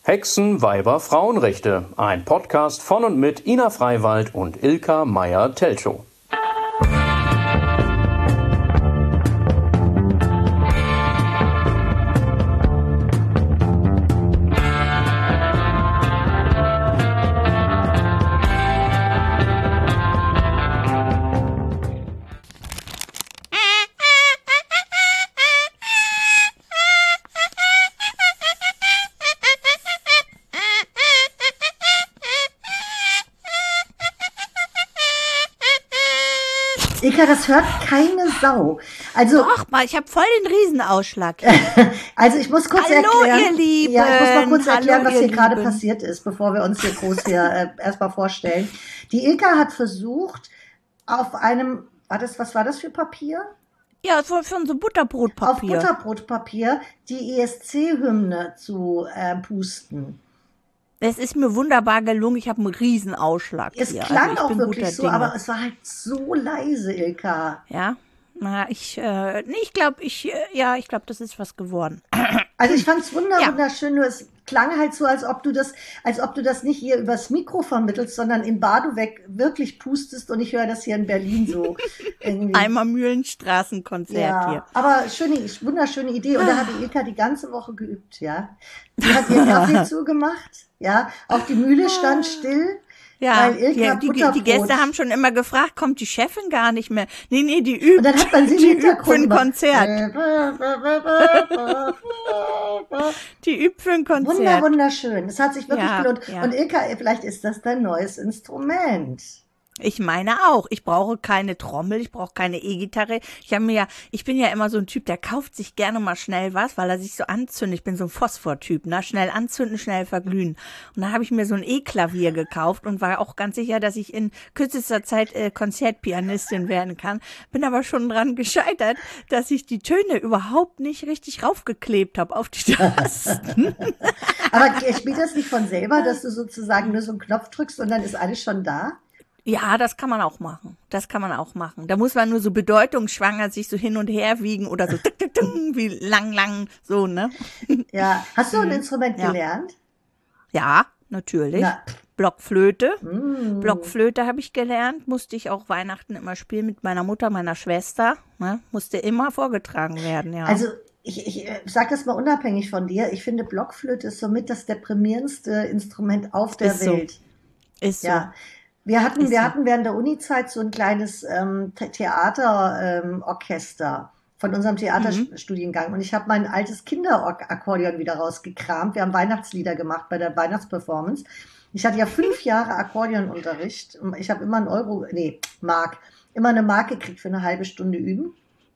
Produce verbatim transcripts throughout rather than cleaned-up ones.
Hexen, Weiber, Frauenrechte. Ein Podcast von und mit Ina Freiwald und Ilka Meyer-Telchow. Ilka, das hört keine Sau. Also, Doch, mal, ich habe voll den Riesenausschlag. also ich muss kurz Hallo, erklären, ihr Lieben. ja, ich muss mal kurz Hallo, erklären, was ihr hier gerade Lieben. passiert ist, bevor wir uns hier groß hier äh, erstmal vorstellen. Die Ilka hat versucht, auf einem, war das, was war das für Papier? Ja, für, für so Auf Butterbrotpapier. Butterbrotpapier die E S C-Hymne zu äh, pusten. Es ist mir wunderbar gelungen. Ich habe einen Riesenausschlag Es hier. klang also ich auch bin wirklich guter so, Dinge. aber es war halt so leise, Ilka. Ja, na, ich, äh, nee, ich glaube, ich, äh, ja, ich glaube, das ist was geworden. Also ich fand's wunder, Ja. wunderschön, nur es klang halt so, als ob du das, als ob du das nicht hier übers Mikro vermittelst, sondern in Badeweg wirklich pustest, und ich höre das hier in Berlin so irgendwie. Einmal Mühlenstraßenkonzert Ja, hier. aber schöne, wunderschöne Idee. Und da hat die Ilka die ganze Woche geübt, ja. Sie hat ihren Kaffee zugemacht, ja. Auch die Mühle stand still. Ja, weil Ilka die, die, die Butterbrot- Gäste haben schon immer gefragt, kommt die Chefin gar nicht mehr? Nee, nee, die übt. Und dann hat man sie im die übt für Hintergrund ein immer- Konzert. Die übt für ein Konzert. Wunder, wunderschön. Es hat sich wirklich Ja, gelohnt. ja. Und Ilka, vielleicht ist das dein neues Instrument. Ich meine auch. Ich brauche keine Trommel, ich brauche keine E-Gitarre. Ich habe mir ja, ich bin ja immer so ein Typ, der kauft sich gerne mal schnell was, weil er sich so anzündet. Ich bin so ein Phosphor-Typ, ne? Schnell anzünden, schnell verglühen. Und dann habe ich mir so ein E-Klavier gekauft und war auch ganz sicher, dass ich in kürzester Zeit äh, Konzertpianistin werden kann. Bin aber schon dran gescheitert, dass ich die Töne überhaupt nicht richtig raufgeklebt habe auf die Tasten. Aber spielt das nicht von selber, dass du sozusagen nur so einen Knopf drückst und dann ist alles schon da? Ja, das kann man auch machen. Das kann man auch machen. Da muss man nur so bedeutungsschwanger sich so hin und her wiegen oder so tick, tick, tick, wie lang, lang, so, ne? Ja. Hast du ein Instrument Ja. gelernt? Ja, natürlich. Na. Blockflöte. Mm. Blockflöte habe ich gelernt. Musste ich auch Weihnachten immer spielen mit meiner Mutter, meiner Schwester. Ne? Musste immer vorgetragen werden, ja. Also ich, ich sage das mal unabhängig von dir. Ich finde, Blockflöte ist somit das deprimierendste Instrument auf der Ist so. Welt. Ist so. Ja. Wir hatten, Ist wir so. hatten während der Uni-Zeit so ein kleines ähm, Theaterorchester ähm, Orchester von unserem Theaterstudiengang. Und ich habe mein altes Kinderakkordeon wieder rausgekramt. Wir haben Weihnachtslieder gemacht bei der Weihnachtsperformance. Ich hatte ja fünf Jahre Akkordeonunterricht. Ich habe immer einen Euro, nee, Mark, immer eine Mark gekriegt für eine halbe Stunde üben.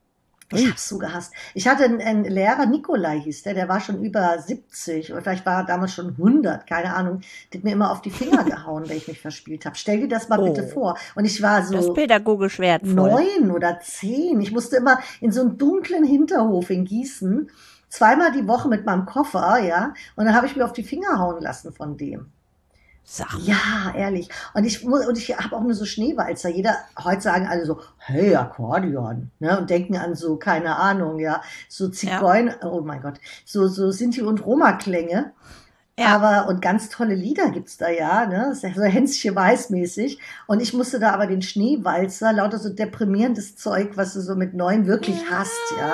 Ich hab's so gehasst. Ich hatte einen, einen Lehrer, Nikolai hieß der, der war schon über siebzig oder vielleicht war er damals schon hundert, keine Ahnung. Der hat mir immer auf die Finger gehauen, wenn ich mich verspielt habe. Stell dir das mal Oh. bitte vor. Und ich war Das ist so pädagogisch wertvoll. neun oder zehn. Ich musste immer in so einen dunklen Hinterhof in Gießen zweimal die Woche mit meinem Koffer, ja. Und dann habe ich mir auf die Finger hauen lassen von dem. Sag mal. Ja, ehrlich. Und ich muss, und ich habe auch nur so Schneewalzer. Jeder, heute sagen alle so, hey, Akkordeon, ne? Und denken an so, keine Ahnung, ja, so Zigeuner, oh mein Gott, so, so Sinti- und Roma-Klänge. Ja. Aber, und ganz tolle Lieder gibt's da ja, ne? Das ist ja so Hänschen Weiß-mäßig. Und ich musste da aber den Schneewalzer, lauter so deprimierendes Zeug, was du so mit neun wirklich hast, ja.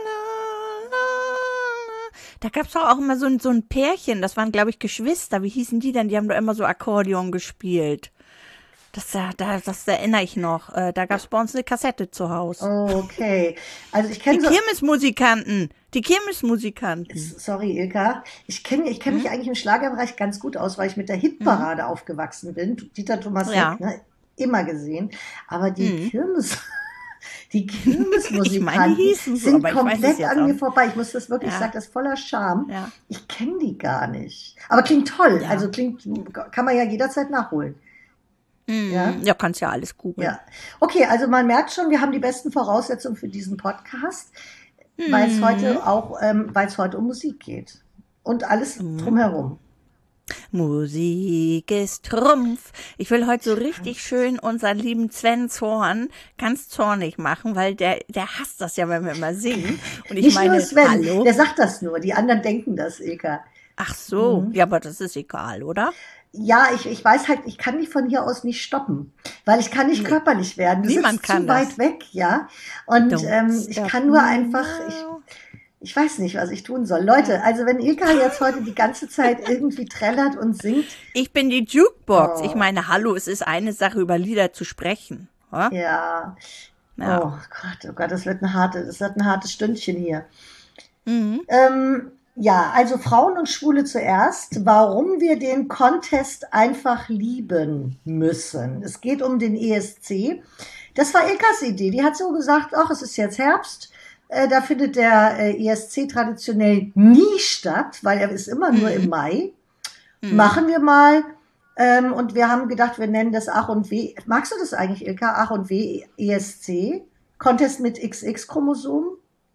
Da gab's doch auch immer so ein, so ein Pärchen, das waren, glaube ich, Geschwister. Wie hießen die denn? Die haben doch immer so Akkordeon gespielt. Das, da, da- das erinnere ich noch. Äh, Da gab's bei uns eine Kassette zu Hause. Okay. Also ich Die kenne so, Kirmesmusikanten. Die Kirmesmusikanten. sorry, Ilka. Ich kenne ich kenn mich Hm? eigentlich im Schlagerbereich ganz gut aus, weil ich mit der Hitparade aufgewachsen bin. Dieter Thomas Ja. Heck, ne? Immer gesehen. Aber die Hm. Kirmes, die Ich meine, Kirmesmusikanten die hießen so, sind aber ich weiß es komplett jetzt an auch mir nicht. vorbei. Ich muss das wirklich Ja. sagen, das ist voller Charme. Ja. Ich kenne die gar nicht. Aber klingt toll. Ja. Also klingt, kann man ja jederzeit nachholen. Mhm. Ja. Ja, kannst ja alles googeln. Ja. Okay, also man merkt schon, wir haben die besten Voraussetzungen für diesen Podcast, weil es Mhm. heute auch, ähm, weil es heute um Musik geht. Und alles Mhm. drumherum. Musik ist Trumpf. Ich will heute so richtig schön unseren lieben Sven Zorn ganz zornig machen, weil der, der hasst das ja, wenn wir immer singen. Und ich Nicht meine, nur Sven, hallo. der sagt das nur, die anderen denken das, Ilka. Ach so, mhm. Ja, aber das ist egal, oder? Ja, ich, ich weiß halt, ich kann die von hier aus nicht stoppen, weil ich kann nicht nee. körperlich werden. Du Niemand sitzt kann zu das. weit weg, ja. Und ähm, ich kann nur einfach, ich, ich weiß nicht, was ich tun soll. Leute, ja. also wenn Ilka jetzt heute die ganze Zeit irgendwie trällert und singt. Ich bin die Jukebox. Oh. Ich meine, hallo, es ist eine Sache, über Lieder zu sprechen. Ja. ja. ja. Oh Gott, oh Gott, das wird ein harte, das wird ein hartes Stündchen hier. Mhm. Ähm, Ja, also Frauen und Schwule zuerst, warum wir den Contest einfach lieben müssen. Es geht um den E S C. Das war Ilkas Idee. Die hat so gesagt, ach, es ist jetzt Herbst. Äh, da findet der äh, E S C traditionell nie statt, weil er ist immer nur im Mai. Mhm. Machen wir mal. Ähm, und wir haben gedacht, wir nennen das Ach und Weh. Magst du das eigentlich, Ilka? Ach und Weh E S C? Contest mit X X-Chromosomen?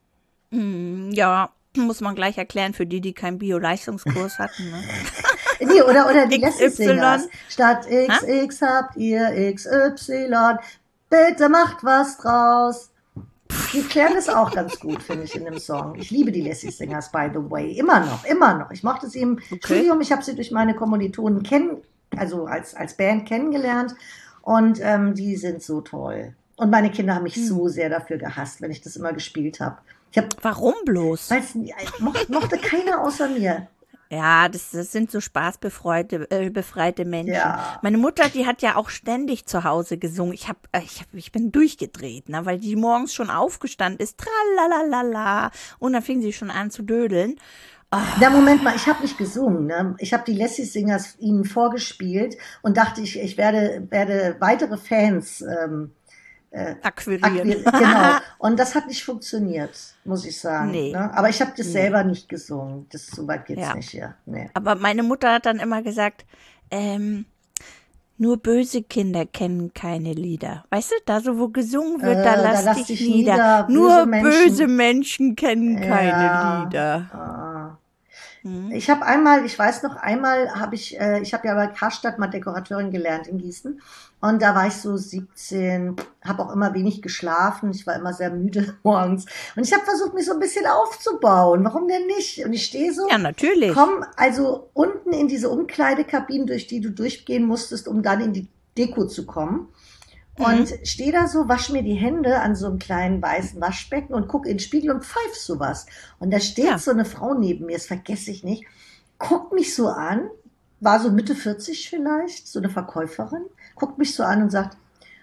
Mhm, ja. Muss man gleich erklären für die, die keinen Bio-Leistungskurs hatten. Ne? nee, oder, oder die Lassie-Singers. Statt X X ha? habt ihr X Y. Bitte macht was draus. Die klären das auch ganz gut, finde ich, in dem Song. Ich liebe die Lassie-Singers, by the way. Immer noch, immer noch. Ich mochte sie im okay. Studium. Ich habe sie durch meine Kommilitonen kennen, also als, als Band kennengelernt. Und ähm, die sind so toll. Und meine Kinder haben mich hm. so sehr dafür gehasst, wenn ich das immer gespielt habe. Hab, Warum bloß? Weil es mochte, mochte keiner außer mir. Ja, das, das sind so spaßbefreite äh, befreite Menschen. Ja. Meine Mutter, die hat ja auch ständig zu Hause gesungen. Ich hab, ich, hab, ich bin durchgedreht, ne, weil die morgens schon aufgestanden ist. Tralalala. Und dann fing sie schon an zu dödeln. Oh. Na, Moment mal, ich habe nicht gesungen. Ne? Ich habe die Lassie-Singers ihnen vorgespielt und dachte, ich, ich werde, werde weitere Fans ähm, Äh, akquirieren. Akquir- genau. Und das hat nicht funktioniert, muss ich sagen. Nee. Ne? Aber ich habe das nee. selber nicht gesungen. Das, so weit geht's ja. nicht hier. Nee. Aber meine Mutter hat dann immer gesagt, ähm, nur böse Kinder kennen keine Lieder. Weißt du, da so wo gesungen wird, äh, da lass, da lass dich nieder. nieder. Nur böse Menschen, böse Menschen kennen ja. keine Lieder. Ah. Ich habe einmal, ich weiß noch, einmal habe ich, äh, ich habe ja bei Karstadt mal Dekorateurin gelernt in Gießen und da war ich so siebzehn, habe auch immer wenig geschlafen, ich war immer sehr müde morgens und ich habe versucht, mich so ein bisschen aufzubauen, warum denn nicht? Und ich stehe so, ja natürlich, komm also unten in diese Umkleidekabinen, durch die du durchgehen musstest, um dann in die Deko zu kommen. Und mhm. stehe da so, wasche mir die Hände an so einem kleinen weißen Waschbecken und gucke in den Spiegel und pfeife sowas. Und da steht ja. so eine Frau neben mir, das vergesse ich nicht, guckt mich so an, war so Mitte vierzig vielleicht, so eine Verkäuferin, guckt mich so an und sagt,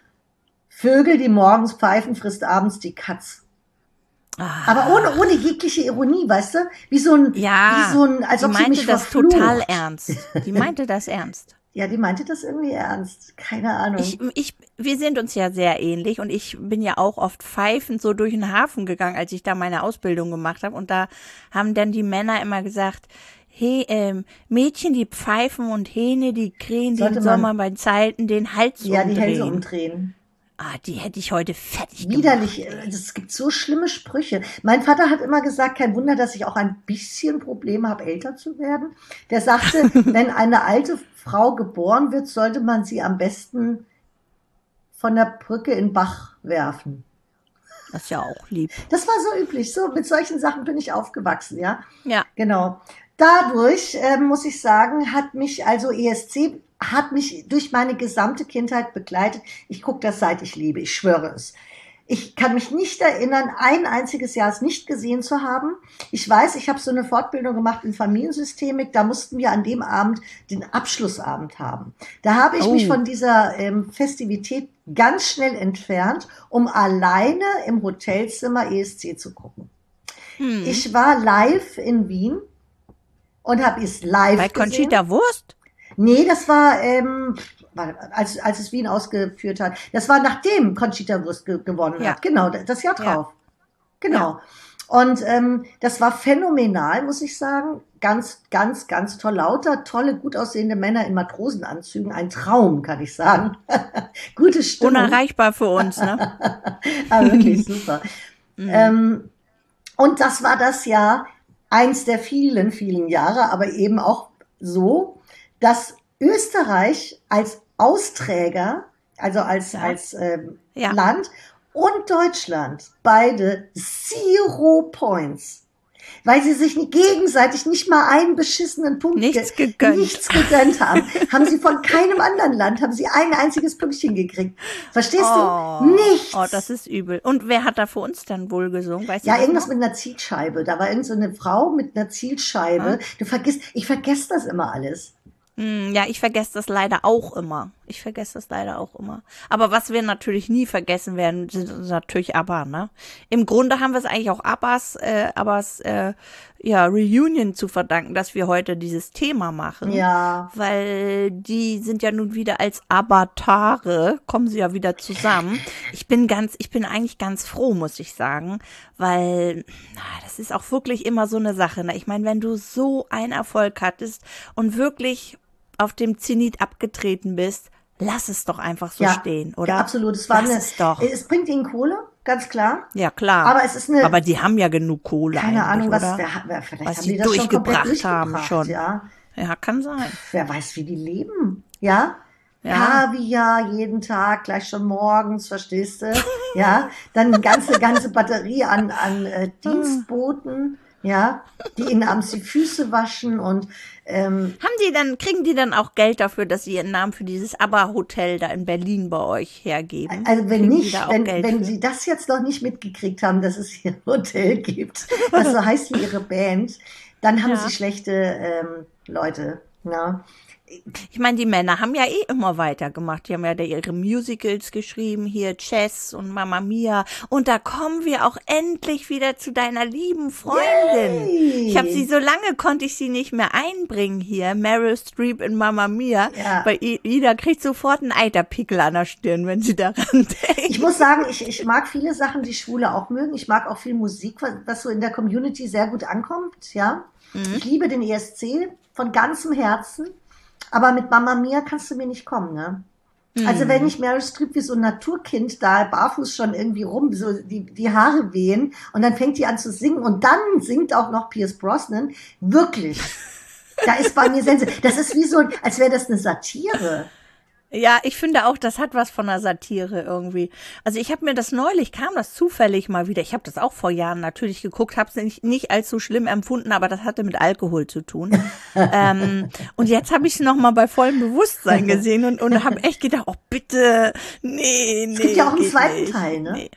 Vögel, die morgens pfeifen, frisst abends die Katz. Ah. Aber ohne, ohne jegliche Ironie, weißt du? Wie so ein, ja, wie so ein, als ob sie mich das verflucht. total ernst. Die meinte das ernst. Ja, die meinte das irgendwie ernst. Keine Ahnung. Ich, ich, wir sind uns ja sehr ähnlich und ich bin ja auch oft pfeifend so durch den Hafen gegangen, als ich da meine Ausbildung gemacht habe. Und da haben dann die Männer immer gesagt, hey, ähm, Mädchen, die pfeifen und Hähne, die krähen den Sommer bei Zeiten den Hals ja, umdrehen. Ja, die Hälse umdrehen. Ah, die hätte ich heute fertig Widerlich. gemacht. Es gibt so schlimme Sprüche. Mein Vater hat immer gesagt, kein Wunder, dass ich auch ein bisschen Probleme habe, älter zu werden. Der sagte, wenn eine alte Frau geboren wird, sollte man sie am besten von der Brücke in den Bach werfen. Das ist ja auch lieb. Das war so üblich. So, mit solchen Sachen bin ich aufgewachsen, ja? Ja. Genau. Dadurch, äh, muss ich sagen, hat mich also E S C hat mich durch meine gesamte Kindheit begleitet. Ich gucke das, seit ich lebe, ich schwöre es. Ich kann mich nicht erinnern, ein einziges Jahr es nicht gesehen zu haben. Ich weiß, ich habe so eine Fortbildung gemacht in Familiensystemik, da mussten wir an dem Abend den Abschlussabend haben. Da habe ich oh. mich von dieser ähm, Festivität ganz schnell entfernt, um alleine im Hotelzimmer E S C zu gucken. Hm. Ich war live in Wien und habe es live Bei gesehen. Conchita Wurst? Nee, das war, ähm, als, als es Wien ausgeführt hat. Das war nachdem Conchita Wurst ge- gewonnen ja. hat. Genau, das Jahr drauf. Ja. Genau. Ja. Und ähm, das war phänomenal, muss ich sagen. Ganz, ganz, ganz toll. Lauter, tolle, gut aussehende Männer in Matrosenanzügen. Ein Traum, kann ich sagen. Gute Stimmung. Unerreichbar für uns, ne? Aber wirklich super. Mhm. Ähm, und das war das Jahr, eins der vielen, vielen Jahre, aber eben auch so, dass Österreich als Austräger, also als, ja. als ähm, ja. Land und Deutschland beide Zero Points. Weil sie sich gegenseitig nicht mal einen beschissenen Punkt nichts ge- gegönnt. nichts gegönnt haben. Haben sie von keinem anderen Land, haben sie ein einziges Pünktchen gekriegt. Verstehst Oh, du? Nichts. oh, das ist übel. Und wer hat da für uns dann wohl gesungen? Weißt Ja, du das irgendwas noch? mit einer Zielscheibe. Da war irgend so eine Frau mit einer Zielscheibe. Du vergisst, ich vergesse das immer alles. Hm, ja, ich vergesse das leider auch immer. Ich vergesse das leider auch immer. Aber was wir natürlich nie vergessen werden, sind natürlich ABBA, ne? Im Grunde haben wir es eigentlich auch Abbas, äh, Abbas, äh, ja, Reunion zu verdanken, dass wir heute dieses Thema machen. Ja. Weil die sind ja nun wieder als Avatare, kommen sie ja wieder zusammen. Ich bin ganz, ich bin eigentlich ganz froh, muss ich sagen, weil na, das ist auch wirklich immer so eine Sache, ne? Ich meine, wenn du so einen Erfolg hattest und wirklich auf dem Zenit abgetreten bist, lass es doch einfach so Ja, stehen, oder? ja, absolut. Es, war lass eine, es doch. es bringt ihnen Kohle, ganz klar. Ja, klar. Aber es ist eine, Aber die haben ja genug Kohle keine eigentlich, Ahnung, was, oder? wer, wer, vielleicht Was haben sie die das schon komplett durchgebracht haben durchgebracht, schon. ja. Ja, kann sein. Wer weiß, wie die leben, ja? Ja. Kaviar jeden Tag, gleich schon morgens, verstehst du? Ja, dann eine ganze, ganze Batterie an, an äh, Dienstboten, ja, die ihnen abends die Füße waschen und ähm, Haben die dann, kriegen die dann auch Geld dafür, dass sie ihren Namen für dieses ABBA-Hotel da in Berlin bei euch hergeben? also wenn Kriegen die nicht, da auch wenn, Geld wenn für? sie das jetzt noch nicht mitgekriegt haben, dass es hier ein Hotel gibt, das so heißt wie ihre Band, dann haben Ja. sie schlechte ähm, Leute, ne? Ich meine, die Männer haben ja eh immer weitergemacht. Die haben ja da ihre Musicals geschrieben, hier Chess und Mamma Mia. Und da kommen wir auch endlich wieder zu deiner lieben Freundin. Yay. Ich habe sie so lange, konnte ich sie nicht mehr einbringen hier. Meryl Streep in Mamma Mia. Ja. Weil I- Ida kriegt sofort einen Eiterpickel an der Stirn, wenn sie daran denkt. Ich muss sagen, ich, ich mag viele Sachen, die Schwule auch mögen. Ich mag auch viel Musik, was, was so in der Community sehr gut ankommt, ja. Mhm. Ich liebe den E S C von ganzem Herzen. Aber mit Mamma Mia kannst du mir nicht kommen, ne? Mhm. Also wenn ich Meryl Streep wie so ein Naturkind da barfuß schon irgendwie rum, so die, die Haare wehen und dann fängt die an zu singen und dann singt auch noch Pierce Brosnan, wirklich. Da ist bei mir Sense. Das ist wie so, als wäre das eine Satire. Ja, ich finde auch, das hat was von einer Satire irgendwie. Also ich habe mir das neulich, kam das zufällig mal wieder. Ich habe das auch vor Jahren natürlich geguckt, habe es nicht, nicht als so schlimm empfunden, aber das hatte mit Alkohol zu tun. ähm, und jetzt habe ich es nochmal bei vollem Bewusstsein gesehen und, und habe echt gedacht, oh bitte, nee, nee. Es gibt ja auch einen geht zweiten nicht. Teil, ne? Nee.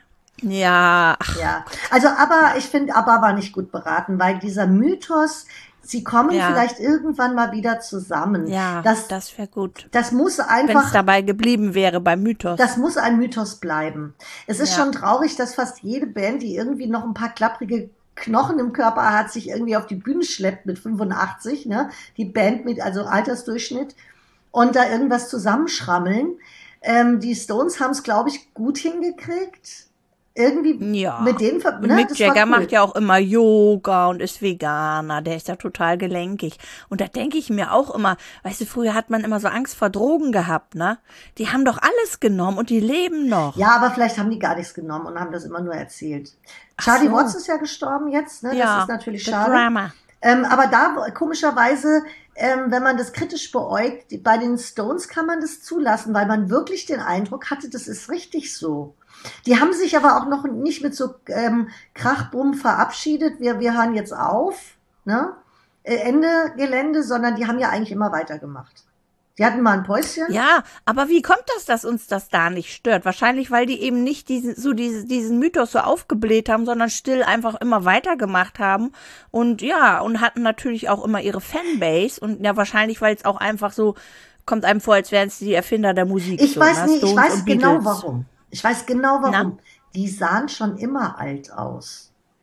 Ja, ach, Ja, also aber ich finde, ABBA war nicht gut beraten, weil dieser Mythos, sie kommen Ja. vielleicht irgendwann mal wieder zusammen. ja, das, das wäre gut. das muss Wenn es einfach, dabei geblieben wäre beim Mythos. das muss ein Mythos bleiben. Es ist Ja. schon traurig, dass fast jede Band, die irgendwie noch ein paar klapprige Knochen im Körper hat, sich irgendwie auf die Bühne schleppt mit fünfundachtzig, ne? Die Band mit, also Altersdurchschnitt, und da irgendwas zusammenschrammeln. Ähm, die Stones haben es, glaube ich, gut hingekriegt. Irgendwie Ja. mit denen, ver- Und ne? Mick Das war Jagger cool. macht ja auch immer Yoga und ist Veganer. Der ist ja total gelenkig. Und da denke ich mir auch immer, weißt du, früher hat man immer so Angst vor Drogen gehabt, ne? Die haben doch alles genommen und die leben noch. Ja, aber vielleicht haben die gar nichts genommen und haben das immer nur erzählt. Charlie so. Watts ist ja gestorben jetzt, ne? Ja, Das ist natürlich the schade. Drama. Ähm, aber da, komischerweise, ähm, wenn man das kritisch beäugt, die- bei den Stones kann man das zulassen, weil man wirklich den Eindruck hatte, das ist richtig so. Die haben sich aber auch noch nicht mit so ähm, Krachbumm verabschiedet, wir, wir hören jetzt auf, ne? Äh, Ende Gelände, sondern die haben ja eigentlich immer weitergemacht. Die hatten mal ein Päuschen. Ja, aber wie kommt das, dass uns das da nicht stört? Wahrscheinlich, weil die eben nicht diesen, so diese, diesen Mythos so aufgebläht haben, sondern still einfach immer weitergemacht haben. Und ja, und hatten natürlich auch immer ihre Fanbase. Und ja, wahrscheinlich, weil es auch einfach so, kommt einem vor, als wären es die Erfinder der Musik. Ich so, weiß ne? nicht, ich Stones weiß und genau Beatles. warum. Ich weiß genau warum. Na? Die sahen schon immer alt aus.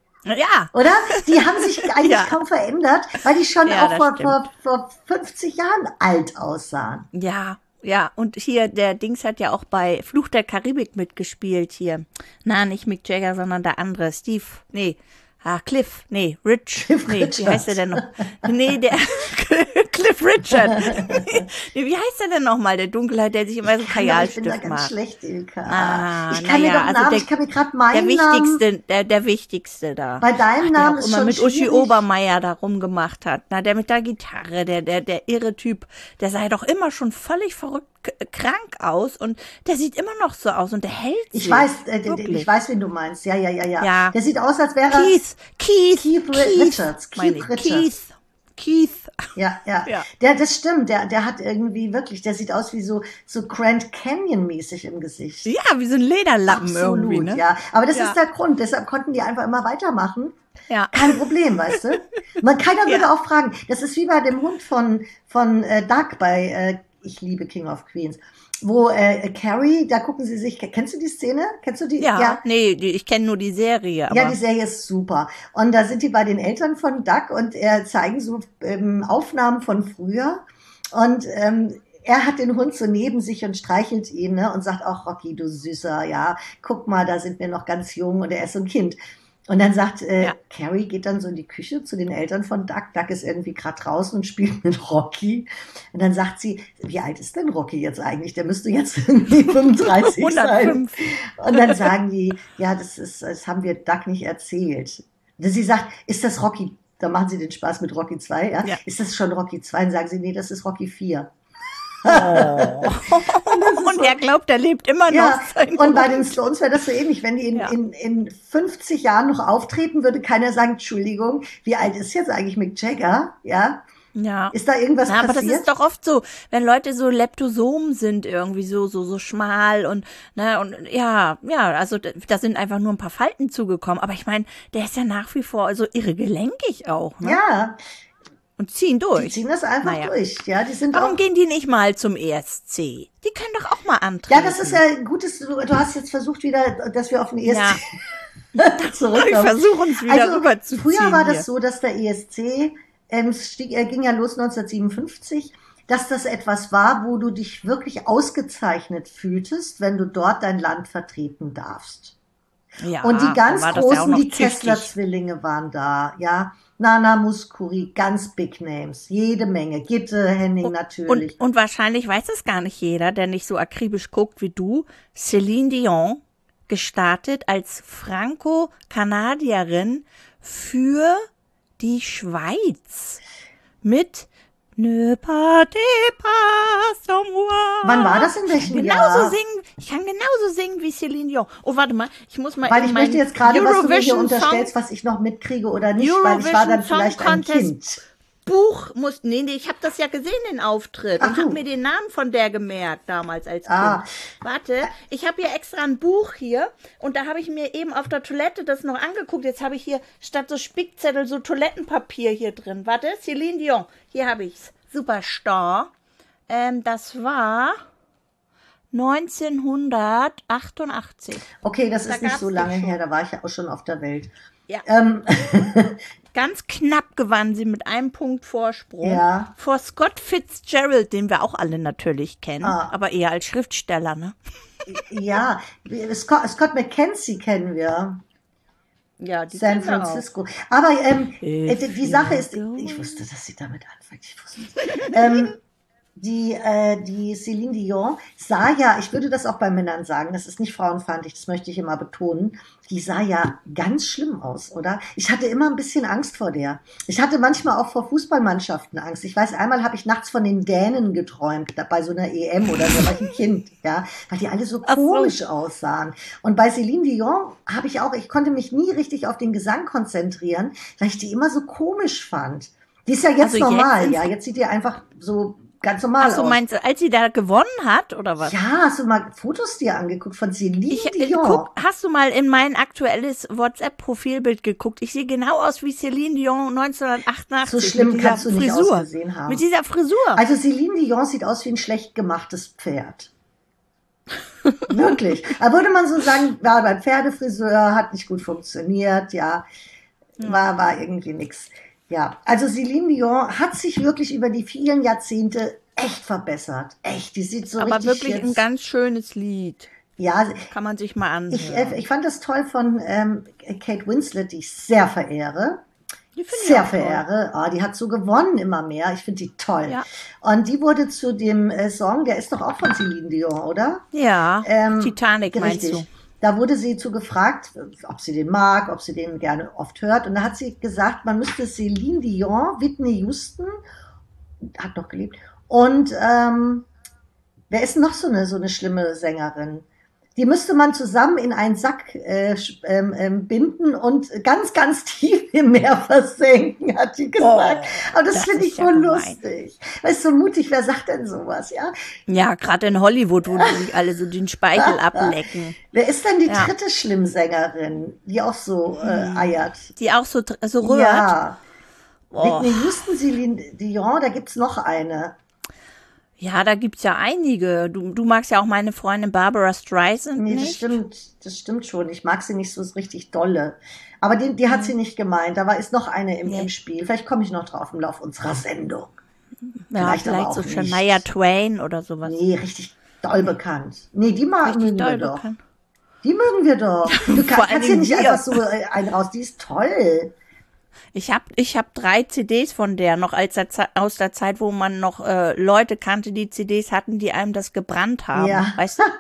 Ja, Oder? Die haben sich eigentlich Ja. kaum verändert, weil die schon Ja, auch das vor, stimmt. vor, vor fünfzig Jahren alt aussahen. ja, ja. Und hier, der Dings hat ja auch bei Fluch der Karibik mitgespielt hier. Na, nicht Mick Jagger, sondern der andere, Steve, nee, ah, Cliff, nee, Rich, Cliff nee, Richard. wie heißt der denn noch? Nee, der Cliff Richard. Nee, wie heißt der denn nochmal, der Dunkelheit, der sich immer so Kajalstift macht? Ich bin da ganz schlecht, Ilka. Ah, ich kann mir naja, doch also Namen, der, ich kann mir gerade meinen der Namen... wichtigste, der, der wichtigste da. Bei deinem Ach, Namen der auch ist immer schon mit Uschi schwierig. Obermeier da rumgemacht hat. Na, der mit der Gitarre, der, der, der irre Typ, der sah doch immer schon völlig verrückt k- krank aus und der sieht immer noch so aus und der hält sich. Ich weiß, äh, d- d- Wirklich. ich weiß, wen du meinst. Ja, ja, ja, ja. Ja. Der sieht aus, als wäre er... Keith, Keith, Keith Keith, Richards, Keith meine ich. Richards. Keith, Keith. Ja, ja, Ja. Der, das stimmt. Der, der hat irgendwie wirklich, der sieht aus wie so, so Grand Canyon-mäßig im Gesicht. Ja, wie so ein Lederlappen Absolut, irgendwie, ne? ja. Aber das Ja. ist der Grund. Deshalb konnten die einfach immer weitermachen. Ja. Kein Problem, weißt du? Man, keiner würde Ja. auch fragen. Das ist wie bei dem Hund von, von äh, Doug bei äh, Ich liebe King of Queens. Wo äh, Carrie, da gucken sie sich, kennst du die Szene? Kennst du die? Ja, nee, die, ich kenne nur die Serie. Aber Ja, die Serie ist super. Und da sind die bei den Eltern von Doug und er zeigen so ähm, Aufnahmen von früher. Und ähm, er hat den Hund so neben sich und streichelt ihn, ne, und sagt auch, Rocky, du Süßer, ja, guck mal, da sind wir noch ganz jung und er ist so ein Kind. Und dann sagt äh, Ja. Carrie, geht dann so in die Küche zu den Eltern von Doug. Doug ist irgendwie gerade draußen und spielt mit Rocky. Und dann sagt sie, wie alt ist denn Rocky jetzt eigentlich? Der müsste jetzt irgendwie fünfunddreißig sein. hundertfünf. Und dann sagen die, ja, das ist, das haben wir Doug nicht erzählt. Und sie sagt, ist das Rocky? Da machen sie den Spaß mit Rocky zwei, ja? Ja. Ist das schon Rocky zwei? Und sagen sie, nee, das ist Rocky vier. Oh. Und er glaubt, er lebt immer noch. Ja, sein und bei Hund. den Stones wäre das so ähnlich. Wenn die in, Ja. in, in fünfzig Jahren noch auftreten, würde keiner sagen, Entschuldigung, wie alt ist jetzt eigentlich Mick Jagger? Ja, Ja. ist da irgendwas Na, aber das passiert? ist doch oft so, wenn Leute so Leptosom sind, irgendwie so, so, so schmal und, ne, und ja, ja, also da da sind einfach nur ein paar Falten zugekommen. Aber ich meine, der ist ja nach wie vor so irre gelenkig auch, ne? Ja, Und ziehen die durch. ziehen das einfach Naja. durch. Ja, die sind Warum auch. gehen die nicht mal zum E S C? Die können doch auch mal antreten. Ja, das ist ja ein gutes. Du, du hast jetzt versucht wieder, dass wir auf den E S C Ich zurückkommen. versuche uns wieder Also, rüberzuziehen. früher war das hier. so, dass der E S C, ähm, es stieg, er ging ja los neunzehnhundertsiebenundfünfzig, dass das etwas war, wo du dich wirklich ausgezeichnet fühltest, wenn du dort dein Land vertreten darfst. Ja, Und die ganz da war das ja auch großen, noch die tüchtig. Kessler-Zwillinge waren da, ja. Nana Mouskouri, ganz Big Names, jede Menge. Gitte, Henning natürlich. Und, und wahrscheinlich weiß es gar nicht jeder, der nicht so akribisch guckt wie du. Céline Dion gestartet als Franco-Kanadierin für die Schweiz mit Ne partez pas sans moi. Wann war das, in welchem genauso Jahr? singen, ich kann genauso singen wie Céline Dion. Oh, warte mal, ich muss mal Weil in ich mein möchte jetzt gerade, was du mir hier Eurovision unterstellst, Song was ich noch mitkriege oder nicht, weil ich war dann Eurovision Song vielleicht ein Contest Kind. Buch muss, nee, nee, ich habe das ja gesehen, den Auftritt, Ach und du. habe mir den Namen von der gemerkt damals als Kind. Ah. Warte, ich habe hier extra ein Buch hier und da habe ich mir eben auf der Toilette das noch angeguckt. Jetzt habe ich hier statt so Spickzettel so Toilettenpapier hier drin. Warte, Céline Dion, hier habe ich's. Superstar. Ähm, das war neunzehnhundertachtundachtzig. Okay, das Da ist nicht gab's so den lange schon. her, da war ich ja auch schon auf der Welt. Ja. Ähm, Ganz knapp gewann sie mit einem Punkt Vorsprung Ja. vor Scott Fitzgerald, den wir auch alle natürlich kennen, Ah. aber eher als Schriftsteller, ne? ja, Scott, Scott McKenzie kennen wir. Ja, die San kennen wir auch. Francisco. Aber ähm, äh, If die, die you Sache ist, go- ich wusste, dass sie damit anfängt. Ich wusste es. ähm, die, äh, die Céline Dion sah ja, ich würde das auch bei Männern sagen, das ist nicht frauenfeindlich, das möchte ich immer betonen, die sah ja ganz schlimm aus, oder? Ich hatte immer ein bisschen Angst vor der. Ich hatte manchmal auch vor Fußballmannschaften Angst. Ich weiß, einmal habe ich nachts von den Dänen geträumt, da- bei so einer E M oder so, da war ich ein Kind, ja, weil die alle so Ach so. komisch aussahen. Und bei Céline Dion habe ich auch, ich konnte mich nie richtig auf den Gesang konzentrieren, weil ich die immer so komisch fand. Die ist ja jetzt Also jetzt normal, sind- ja, jetzt sieht die einfach so ganz normal Ach so, aus. meinst du, als sie da gewonnen hat, oder was? Ja, hast du mal Fotos dir angeguckt von Celine Ich, äh, Dion? guck, hast du mal in mein aktuelles WhatsApp-Profilbild geguckt? Ich sehe genau aus wie Celine Dion neunzehnhundertachtundachtzig. So schlimm mit dieser kannst du nicht Frisur. ausgesehen haben. Mit dieser Frisur. Also Celine Dion sieht aus wie ein schlecht gemachtes Pferd. Wirklich. Da würde man so sagen, war beim Pferdefriseur, hat nicht gut funktioniert, ja, war, war irgendwie nix. Ja, also Celine Dion hat sich wirklich über die vielen Jahrzehnte echt verbessert. Echt, die sieht so Aber richtig wirklich jetzt, ein ganz schönes Lied. ja, Kann man sich mal anhören. ich, äh, ich fand das toll von ähm, Kate Winslet, die ich sehr verehre. Die finde ich sehr auch toll. verehre. Ah, die hat so gewonnen immer mehr. Ich finde die toll. Ja. Und die wurde zu dem äh, Song, der ist doch auch von Celine Dion, oder? Ja, Ähm, Titanic meinst richtig. du? Da wurde sie zu gefragt, ob sie den mag, ob sie den gerne oft hört. Und da hat sie gesagt, man müsste Celine Dion, Whitney Houston, hat noch gelebt. Und ähm, wer ist noch so eine, so eine schlimme Sängerin? Die müsste man zusammen in einen Sack äh, ähm, ähm, binden und ganz, ganz tief im Meer versenken, hat die gesagt. Oh, Aber das, das finde ich ist ja voll gemein. lustig. Weißt du, so mutig, wer sagt denn sowas, ja? Ja, gerade in Hollywood, wo die sich alle so den Speichel ablecken. Wer ist denn die Ja. dritte Schlimmsängerin, die auch so äh, eiert? Die auch so, so rührt. Ja. Oh. Whitney Houston, Celine Dion, da gibt's noch eine. Ja, da gibt's ja einige. Du, du magst ja auch meine Freundin Barbara Streisand Nee, das nicht. stimmt, das stimmt schon. Ich mag sie nicht so richtig dolle. Aber die, die hat sie nicht gemeint. Da war ist noch eine im, Nee. im Spiel. Vielleicht komme ich noch drauf im Lauf unserer Sendung. Ja, vielleicht aber vielleicht auch so nicht. Shania Twain oder sowas. Nee, richtig doll bekannt. Nee, die mag, Richtig mögen wir doll doch. bekannt. Die mögen wir doch. Du Vor kann, allen kannst hier Dingen nicht wir. einfach so äh, einen raus. Die ist toll. Ich habe ich hab drei C Ds von der, noch als der, Ze- aus der Zeit, wo man noch äh, Leute kannte, die C Ds hatten, die einem das gebrannt haben. Ja. Weißt du?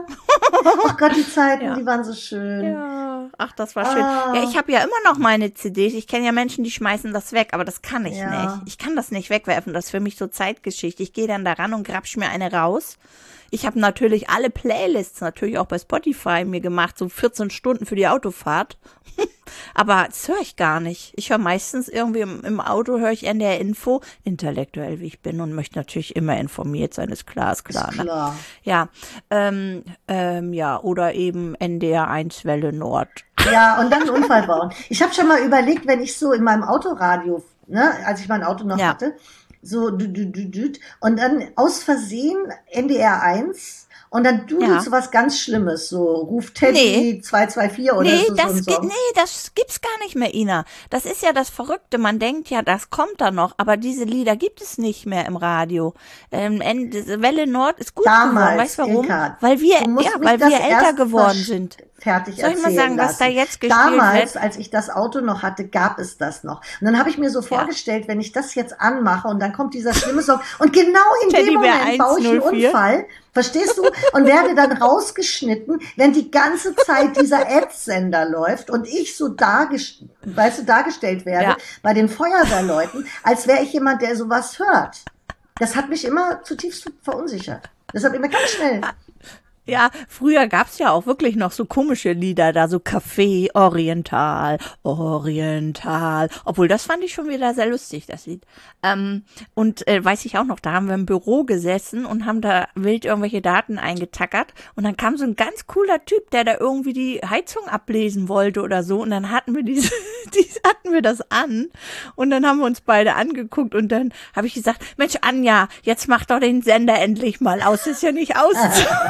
Oh Gott, die Zeiten, Ja. die waren so schön. Ja, ach, das war schön. Ah. Ja, ich habe ja immer noch meine C Ds. Ich kenne ja Menschen, die schmeißen das weg, aber das kann ich Ja. nicht. Ich kann das nicht wegwerfen. Das ist für mich so Zeitgeschichte. Ich gehe dann daran und grapsch mir eine raus. Ich habe natürlich alle Playlists, natürlich auch bei Spotify mir gemacht, so vierzehn Stunden für die Autofahrt. Aber das höre ich gar nicht. Ich höre meistens irgendwie im, im Auto, höre ich N D R Info, intellektuell wie ich bin und möchte natürlich immer informiert sein, ist klar, ist klar. Ist Ne? klar. Ja, ähm, ähm, ja, oder eben N D R eins Welle Nord. Ja, und dann einen Unfall bauen. Ich habe schon mal überlegt, wenn ich so in meinem Autoradio, ne, als ich mein Auto noch Ja. hatte, so du, du, du, du, und dann aus Versehen N D R eins und dann dudelt Ja. so was ganz Schlimmes, so Ruf Teddy Nee. zwei zwei vier oder Nee, so, so ein das geht, Song. nee, das gibt's gar nicht mehr, Ina. Das ist ja das Verrückte. Man denkt ja, das kommt da noch, aber diese Lieder gibt es nicht mehr im Radio. Ähm, N- diese Welle Nord ist gut Damals, geworden. Weißt du warum? Ilka, weil wir, du musst ja, mich weil das wir älter erst geworden versch- sind. Fertig Soll ich mal erzählen sagen, was lassen. da jetzt gespielt Damals, wird? als ich das Auto noch hatte, gab es das noch. Und dann habe ich mir so vorgestellt, wenn ich das jetzt anmache und dann kommt dieser schlimme Song und genau in dem Teddybär Moment baue ich einen eins null vier. Unfall, verstehst du? Und werde dann rausgeschnitten, wenn die ganze Zeit dieser Ad-Sender läuft und ich so dargest- weißt du, dargestellt werde Ja. bei den Feuerwehrleuten, als wäre ich jemand, der sowas hört. Das hat mich immer zutiefst verunsichert. Deshalb immer ganz schnell. Ja, früher gab's ja auch wirklich noch so komische Lieder, da so Café Oriental, Oriental. Obwohl, das fand ich schon wieder sehr lustig, das Lied. Ähm, und äh, weiß ich auch noch, da haben wir im Büro gesessen und haben da wild irgendwelche Daten eingetackert. Und dann kam so ein ganz cooler Typ, der da irgendwie die Heizung ablesen wollte oder so. Und dann hatten wir diese, die, hatten wir das an. Und dann haben wir uns beide angeguckt und dann habe ich gesagt, Mensch, Anja, jetzt mach doch den Sender endlich mal aus. Das ist ja nicht aus.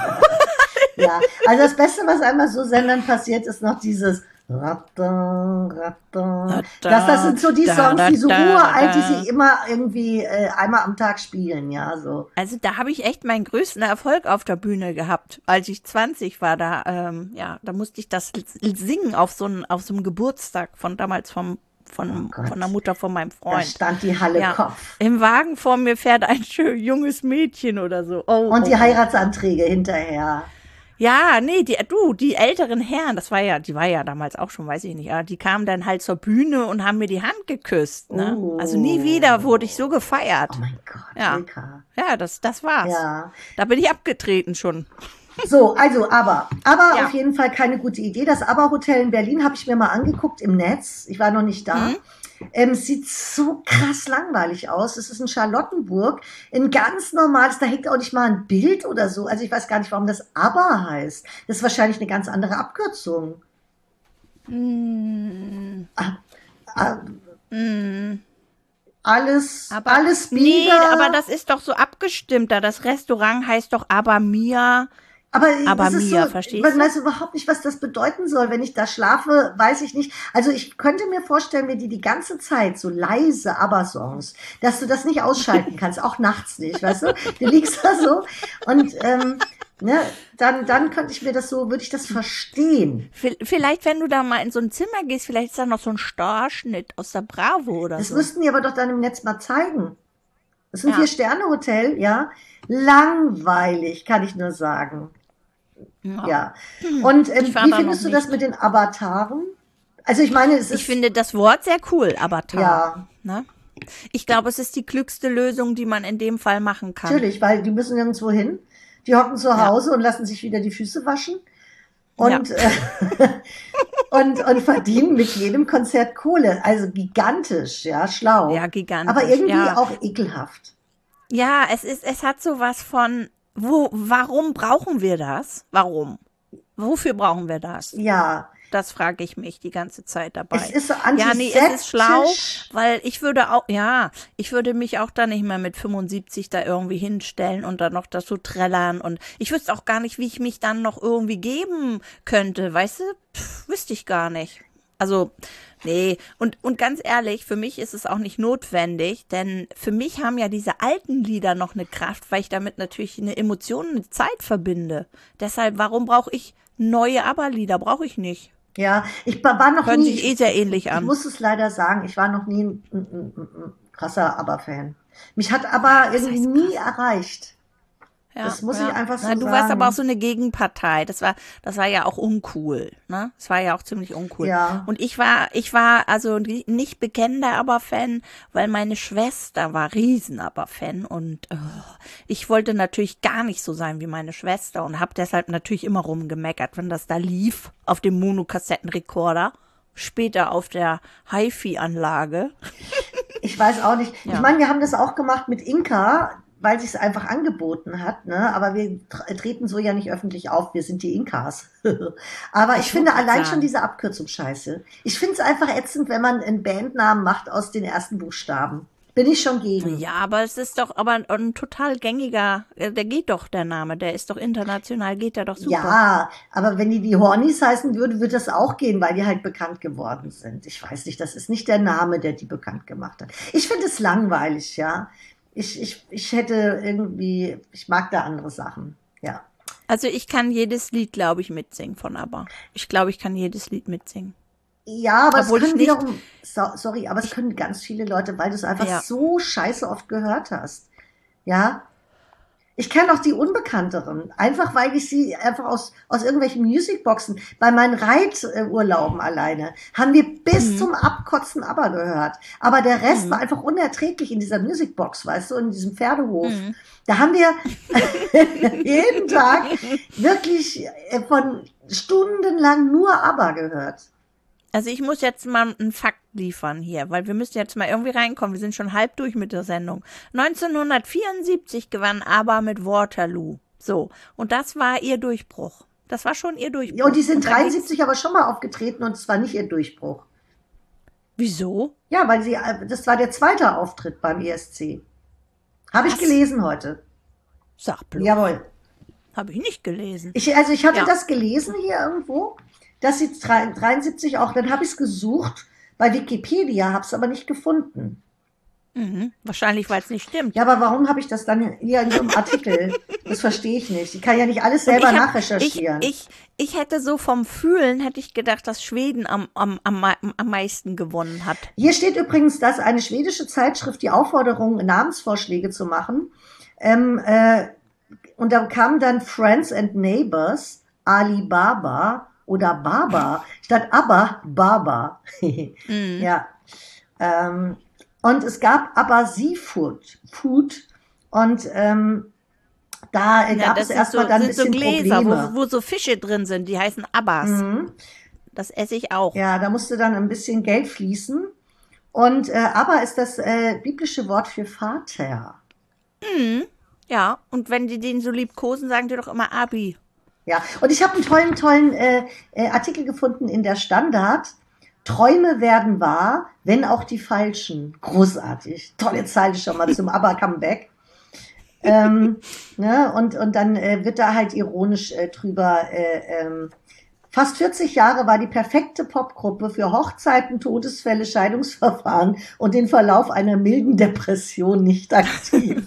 Ja, also das Beste, was einmal so Sendern passiert, ist noch dieses Ratta, Ratta. Das, das sind so die Songs, die so uralt, die sie immer irgendwie äh, einmal am Tag spielen, ja, so. Also da habe ich echt meinen größten Erfolg auf der Bühne gehabt, als ich zwanzig war. Da, ähm, ja, da musste ich das singen auf so einem auf so einem Geburtstag von damals vom von, Oh Gott. von der Mutter von meinem Da Freund. stand die Halle Ja, Kopf. im Wagen vor mir fährt ein schön junges Mädchen oder so. Oh, Und die oh. Heiratsanträge hinterher. Ja, nee, die, du, die älteren Herren, das war ja, die war ja damals auch schon, weiß ich nicht, aber die kamen dann halt zur Bühne und haben mir die Hand geküsst, ne? Oh. Also nie wieder wurde ich so gefeiert. Oh mein Gott, Ja. Ilka. Ja, das, das war's. Ja. Da bin ich abgetreten schon. So, also aber, aber Ja. auf jeden Fall keine gute Idee. Das Aber-Hotel in Berlin habe ich mir mal angeguckt im Netz. Ich war noch nicht da. Mhm. Ähm, sieht so krass langweilig aus. Es ist in Charlottenburg, ein ganz normales, da hängt auch nicht mal ein Bild oder so. Also ich weiß gar nicht, warum das Aber heißt. Das ist wahrscheinlich eine ganz andere Abkürzung. Mm, Ah, ah, mm. alles, Aber, alles nee, Bieder. aber das ist doch so abgestimmt da. Das Restaurant heißt doch Aber Mia. Aber, Aber das ist Mia, so, verstehst ich du? weiß überhaupt nicht, was das bedeuten soll. Wenn ich da schlafe, weiß ich nicht. Also ich könnte mir vorstellen, wenn die die ganze Zeit so leise Aber-Songs, dass du das nicht ausschalten kannst, auch nachts nicht, weißt du? Du liegst da so und ähm, ne, dann, dann könnte ich mir das so, würde ich das verstehen. Vielleicht, wenn du da mal in so ein Zimmer gehst, vielleicht ist da noch so ein Starschnitt aus der Bravo oder Das so. müssten die aber doch dann im Netz mal zeigen. Das ist ein Ja. Vier-Sterne-Hotel, ja. Langweilig, kann ich nur sagen. Ja. Ja. Und ähm, Ich war wie da findest noch du das nicht. mit den Avataren? Also ich meine, es ist, Ich finde das Wort sehr cool, Avatar. ja, Ne? Ich glaube, es ist die klügste Lösung, die man in dem Fall machen kann. natürlich, weil die müssen nirgendwo hin. Die hocken zu Ja. Hause und lassen sich wieder die Füße waschen. Und, äh, und, und verdienen mit jedem Konzert Kohle. Also gigantisch, ja, schlau. Ja, gigantisch. Aber irgendwie ja. auch ekelhaft. Ja, es ist, es hat sowas von, wo, warum brauchen wir das? Warum? Wofür brauchen wir das? Ja, Das frage ich mich die ganze Zeit dabei. es ist so Ja, nee, es ist schlau, antisäptisch. weil ich würde auch, ja, ich würde mich auch da nicht mehr mit fünfundsiebzig da irgendwie hinstellen und dann noch das so trällern und ich wüsste auch gar nicht, wie ich mich dann noch irgendwie geben könnte, weißt du? Pff, wüsste ich gar nicht. Also, nee, und, und ganz ehrlich, für mich ist es auch nicht notwendig, denn für mich haben ja diese alten Lieder noch eine Kraft, weil ich damit natürlich eine Emotion, eine Zeit verbinde. Deshalb, warum brauche ich neue ABBA-Lieder? Brauche ich nicht. Ja, ich war war noch Hören nie, sich eh sehr ähnlich ich an. muss es leider sagen, ich war noch nie ein, ein, ein, ein krasser ABBA-Fan. Mich hat ABBA irgendwie heißt nie erreicht. Ja, Das muss ja. ich einfach so Na, du sagen. warst aber auch so eine Gegenpartei. Das war, das war ja auch uncool, ne? Das war ja auch ziemlich uncool. Ja. Und ich war, ich war also nicht bekennender ABBA-Fan, weil meine Schwester war riesen ABBA-Fan und oh, ich wollte natürlich gar nicht so sein wie meine Schwester und habe deshalb natürlich immer rumgemeckert, wenn das da lief auf dem Monokassettenrekorder, später auf der HiFi-Anlage. Ich weiß auch nicht. Ja. Ich meine, wir haben das auch gemacht mit Inka, weil sich es einfach angeboten hat, ne? Aber wir tr- treten so ja nicht öffentlich auf. Wir sind die Inkas. Aber ich, Ich finde wollte allein sagen. schon diese Abkürzung scheiße. Ich finde es einfach ätzend, wenn man einen Bandnamen macht aus den ersten Buchstaben. Bin ich schon gegen. Ja, aber es ist doch aber ein, ein total gängiger, äh, der geht doch, der Name, der ist doch international, geht der doch super. Ja, aber wenn die die Hornies heißen würde, würde das auch gehen, weil die halt bekannt geworden sind. Ich weiß nicht, das ist nicht der Name, der die bekannt gemacht hat. Ich finde es langweilig, ja. Ich, ich, ich hätte irgendwie, ich mag da andere Sachen, ja. Also ich kann jedes Lied, glaube ich, mitsingen von ABBA. Ich glaube, ich kann jedes Lied mitsingen. Ja, aber Obwohl es ich können nicht- wiederum, so, sorry, aber es können ganz viele Leute, weil du es einfach Ja. so scheiße oft gehört hast. Ja. Ich kenne auch die Unbekannteren, einfach weil ich sie einfach aus, aus irgendwelchen Musicboxen, bei meinen Reiturlauben alleine, haben wir bis Mhm. zum Abkotzen ABBA gehört. Aber der Rest war einfach unerträglich in dieser Musicbox, weißt du, in diesem Pferdehof. Mhm. Da haben wir jeden Tag wirklich äh, von stundenlang nur ABBA gehört. Also ich muss jetzt mal einen Fakt liefern hier, weil wir müssen jetzt mal irgendwie reinkommen. Wir sind schon halb durch mit der Sendung. neunzehnhundertvierundsiebzig gewann ABBA mit Waterloo. So, und das war ihr Durchbruch. Das war schon ihr Durchbruch. Ja, und die sind da ging's- dreiundsiebzig aber schon mal aufgetreten und es war nicht ihr Durchbruch. Wieso? Ja, weil sie, äh, das war der zweite Auftritt beim E S C. Habe ich Was? gelesen heute. Sag bloß. Jawohl. Habe ich nicht gelesen. Ich, also ich hatte Ja. das gelesen hier irgendwo, dass sie drei- dreiundsiebzig auch, dann habe ich es gesucht bei Wikipedia, habe es aber nicht gefunden. Mhm. Wahrscheinlich, weil es nicht stimmt. Ja, aber warum habe ich das dann hier in so einem Artikel? Das verstehe ich nicht. Ich kann ja nicht alles selber Und ich hab- nachrecherchieren. Ich, ich, ich hätte so vom Fühlen, hätte ich gedacht, dass Schweden am, am, am, mei- am meisten gewonnen hat. Hier steht übrigens, dass eine schwedische Zeitschrift die Aufforderung, Namensvorschläge zu machen. Ähm, äh, und da kamen dann Friends and Neighbors, Alibaba oder Baba, statt ABBA, Baba. Mhm. Ja. Ähm, und es gab ABBA Seafood Food und ähm, da äh, Ja, gab das es sind erstmal so, dann ein sind so bisschen Gläser, Probleme. wo, wo so Fische drin sind, die heißen Abbas. Mhm. Das esse ich auch. Ja, da musste dann ein bisschen Geld fließen. Und äh, ABBA ist das äh, biblische Wort für Vater. Ja, und wenn die den so liebkosen, sagen die doch immer Abi. Ja, und ich habe einen tollen, tollen äh, äh, Artikel gefunden in der Standard. Träume werden wahr, wenn auch die falschen. Großartig. Tolle Zeile schon mal zum ABBA-Comeback. ähm, ne, und, und dann äh, wird da halt ironisch äh, drüber. Äh, ähm, fast vierzig Jahre war die perfekte Popgruppe für Hochzeiten, Todesfälle, Scheidungsverfahren und den Verlauf einer milden Depression nicht aktiv.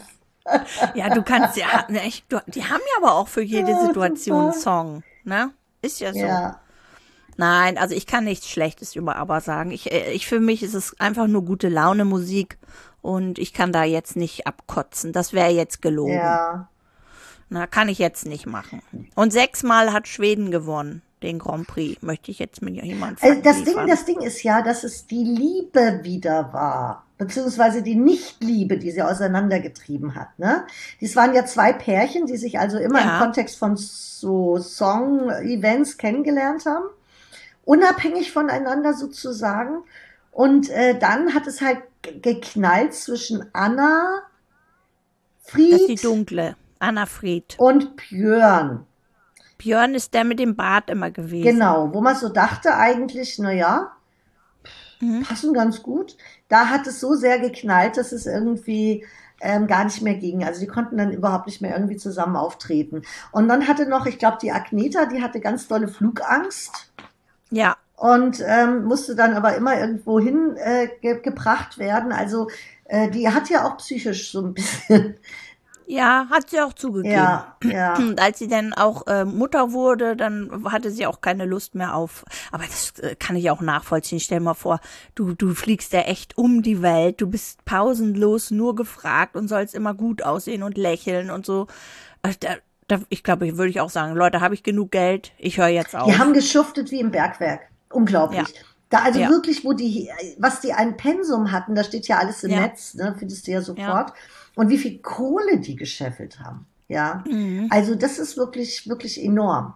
Ja, du kannst ja, echt, du, die haben ja aber auch für jede Ja, Situation einen super. Song, ne? Ist ja so. Ja, Nein, also ich kann nichts Schlechtes über ABBA sagen. Ich, äh, ich für mich ist es einfach nur gute Laune Musik und ich kann da jetzt nicht abkotzen. Das wäre jetzt gelogen. ja. Na, kann ich jetzt nicht machen. Und sechsmal hat Schweden gewonnen, den Grand Prix. Möchte ich jetzt mit jemandem Also das Ding, liefern. das Ding ist ja, dass es die Liebe wieder war, beziehungsweise die Nichtliebe, die sie auseinandergetrieben hat. Ne? Dies waren ja zwei Pärchen, die sich also immer Ja. im Kontext von so Song-Events kennengelernt haben, unabhängig voneinander sozusagen. Und äh, dann hat es halt g- geknallt zwischen Anna, Das ist die Fried dunkle. Anna Fried. und Björn. Björn ist der mit dem Bart immer gewesen. Genau, wo man so dachte eigentlich, na ja, Mhm. passen ganz gut. Da hat es so sehr geknallt, dass es irgendwie ähm, gar nicht mehr ging. Also die konnten dann überhaupt nicht mehr irgendwie zusammen auftreten. Und dann hatte noch, ich glaube, die Agneta, die hatte ganz dolle Flugangst Ja, und ähm, musste dann aber immer irgendwo hin äh, ge gebracht werden. Also äh, die hat ja auch psychisch so ein bisschen, ja, hat sie auch zugegeben. ja, ja. Und als sie dann auch äh, Mutter wurde, dann hatte sie auch keine Lust mehr auf. Aber das äh, kann ich auch nachvollziehen. Stell mal vor, du, du fliegst ja echt um die Welt. Du bist pausenlos nur gefragt und sollst immer gut aussehen und lächeln und so. Also da, da, ich glaube, ich würde ich auch sagen, Leute, habe ich genug Geld? Ich höre jetzt auf. Die haben geschuftet wie im Bergwerk. Unglaublich. Ja. Da also Ja. wirklich, wo die, was die ein Pensum hatten, da steht ja alles im Ja. Netz, ne, findest du ja sofort. Und wie viel Kohle die gescheffelt haben. Ja. Mhm. Also das ist wirklich, wirklich enorm.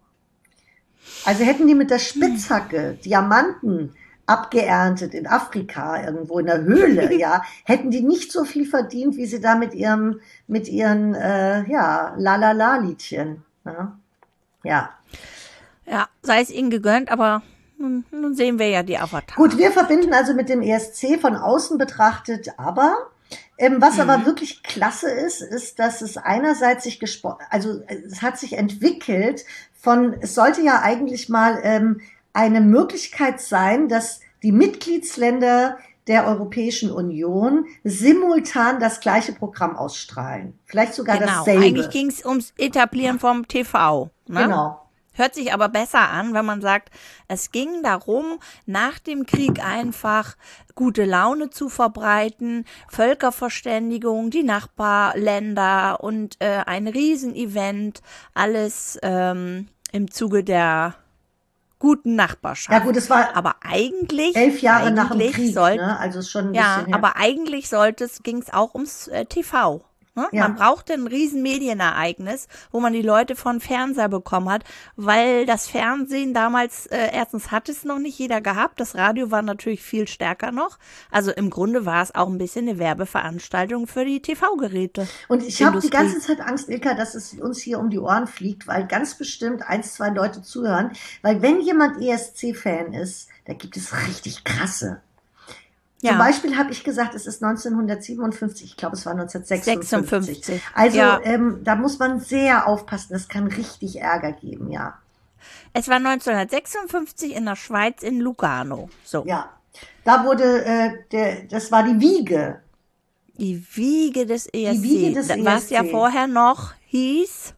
Also hätten die mit der Spitzhacke Diamanten abgeerntet in Afrika, irgendwo in der Höhle, ja, hätten die nicht so viel verdient, wie sie da mit ihrem, mit ihren, äh, ja, La-La-La-Liedchen. Ne? Ja. Ja, sei es ihnen gegönnt, aber nun, nun sehen wir ja die Avatar. Gut, wir verbinden also mit dem E S C von außen betrachtet, aber ähm, was aber wirklich klasse ist, ist, dass es einerseits sich gespo- also es hat sich entwickelt von, es sollte ja eigentlich mal ähm, eine Möglichkeit sein, dass die Mitgliedsländer der Europäischen Union simultan das gleiche Programm ausstrahlen. Vielleicht sogar Genau, dasselbe. eigentlich ging es ums Etablieren vom T V. Ne? Genau. Hört sich aber besser an, wenn man sagt, es ging darum, nach dem Krieg einfach gute Laune zu verbreiten, Völkerverständigung, die Nachbarländer und äh, ein Riesenevent, alles ähm, im Zuge der guten Nachbarschaft. Ja gut, es war aber eigentlich elf Jahre nach dem eigentlich Krieg, soll- ne? Also ist schon ein Ja, bisschen her. aber eigentlich sollte es, ging es auch ums äh, T V. Ne? Ja. Man brauchte ein riesen Medienereignis, wo man die Leute von Fernseher bekommen hat, weil das Fernsehen damals, äh, erstens hat es noch nicht jeder gehabt, das Radio war natürlich viel stärker noch. Also im Grunde war es auch ein bisschen eine Werbeveranstaltung für die T V-Geräte. Und ich habe die Industrie. ganze Zeit Angst, Ilka, dass es uns hier um die Ohren fliegt, weil ganz bestimmt eins, zwei Leute zuhören. Weil wenn jemand E S C-Fan ist, da gibt es richtig krasse. Ja. Zum Beispiel habe ich gesagt, es ist neunzehnhundertsiebenundfünfzig, ich glaube, es war neunzehnhundertsechsundfünfzig. sechsundfünfzig. Also Ja. ähm, da muss man sehr aufpassen, das kann richtig Ärger geben, ja. Es war neunzehnhundertsechsundfünfzig in der Schweiz in Lugano. So. Ja, da wurde, äh, der, das war die Wiege. Die Wiege des E S C. Wiege des Was ja E S C. vorher noch hieß,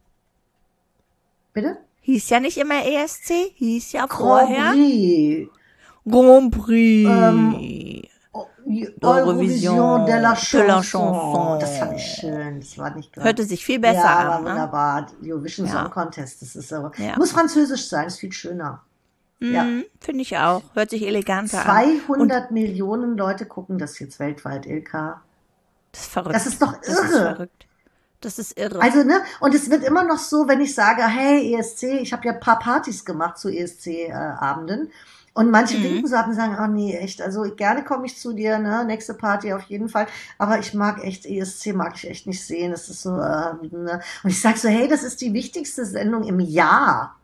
Bitte? hieß ja nicht immer E S C, hieß ja Grand vorher Prix. Grand Prix. Ähm, Oh, Eurovision de la de la Chanson. Chanson. Das fand ich schön. Das war nicht gerade. Hörte sich viel besser ja, an. war Ne? wunderbar. Eurovision Ja. Song Contest, das ist so. Ja. Muss französisch sein, ist viel schöner. Ja. Mhm, finde ich auch. Hört sich eleganter an. zweihundert Millionen Leute gucken das jetzt weltweit, Ilka. Das ist verrückt. Das ist doch Das ist irre. verrückt. Das ist irre. Also, ne, und es wird immer noch so, wenn ich sage, hey, E S C, ich habe ja ein paar Partys gemacht zu E S C-Abenden. Und manche Mhm. winken so ab und sagen, oh nee, echt, also gerne komme ich zu dir, ne, nächste Party auf jeden Fall. Aber ich mag echt, E S C mag ich echt nicht sehen. Das ist so, äh, ne. Und ich sag so, hey, das ist die wichtigste Sendung im Jahr.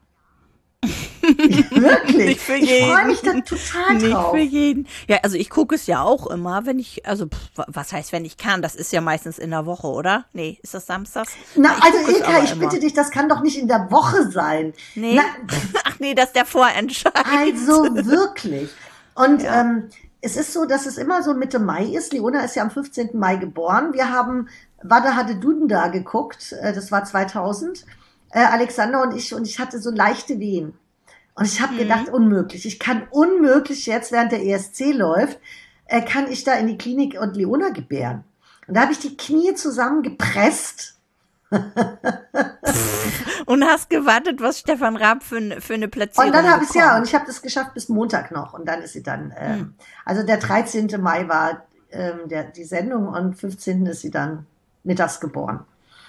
Wirklich. Nicht für Ich jeden. freue mich da total Nicht drauf. für jeden. Ja, also ich gucke es ja auch immer, wenn ich, also pff, was heißt, wenn ich kann? Das ist ja meistens in der Woche, oder? Nee, ist das samstags? Na, Ich also gucke es Ilka, aber ich immer. bitte dich, das kann doch nicht in der Woche sein. Nee. Na, Ach nee, das ist der Vorentscheid. Also wirklich. Und Ja. ähm, es ist so, dass es immer so Mitte Mai ist. Leona ist ja am fünfzehnten Mai geboren. Wir haben Wada hatte Duden da geguckt, äh, das war zweitausend, äh, Alexander und ich, und ich hatte so leichte Wehen. Und ich habe mhm. gedacht, unmöglich. Ich kann unmöglich jetzt, während der E S C läuft, äh, kann ich da in die Klinik und Leona gebären. Und da habe ich die Knie zusammengepresst. Und hast gewartet, was Stefan Raab für, für eine Platzierung Und dann habe ich bekommt. ja, und ich habe das geschafft bis Montag noch. Und dann ist sie dann, ähm, hm. also der dreizehnten Mai war ähm, der, die Sendung und fünfzehnten ist sie dann mittags geboren.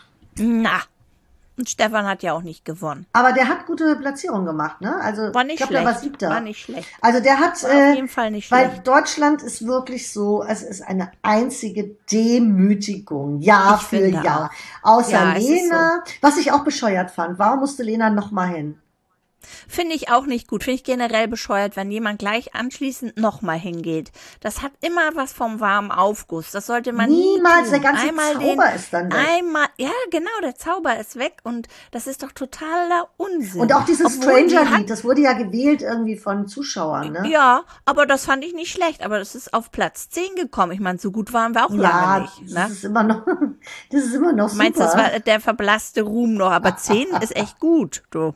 Na, und Stefan hat ja auch nicht gewonnen. Aber der hat gute Platzierung gemacht, ne? Also war nicht ich glaube, schlecht. der war siebter. War nicht schlecht. Also der hat, war äh, auf jeden Fall nicht weil schlecht. Deutschland ist wirklich so, es ist eine einzige Demütigung, Jahr Ich für finde Jahr. auch. Außer Ja, es ist Lena, was ich auch bescheuert fand. Warum musste Lena noch mal hin? Finde ich auch nicht gut. Finde ich generell bescheuert, wenn jemand gleich anschließend nochmal hingeht. Das hat immer was vom warmen Aufguss. Das sollte man Niemals, nie tun. der ganze einmal Zauber den, ist dann weg. Einmal, ja, genau, der Zauber ist weg und das ist doch totaler Unsinn. Und auch dieses Obwohl die Stranger-Lied, hat- das wurde ja gewählt irgendwie von Zuschauern, ne? Ja, aber das fand ich nicht schlecht. Aber das ist auf Platz zehn gekommen. Ich meine, so gut waren wir auch Ja, lange nicht. das Ne? ist immer noch, das ist immer noch super. Meinst du, das war der verblasste Ruhm noch, aber zehn ist echt gut, du.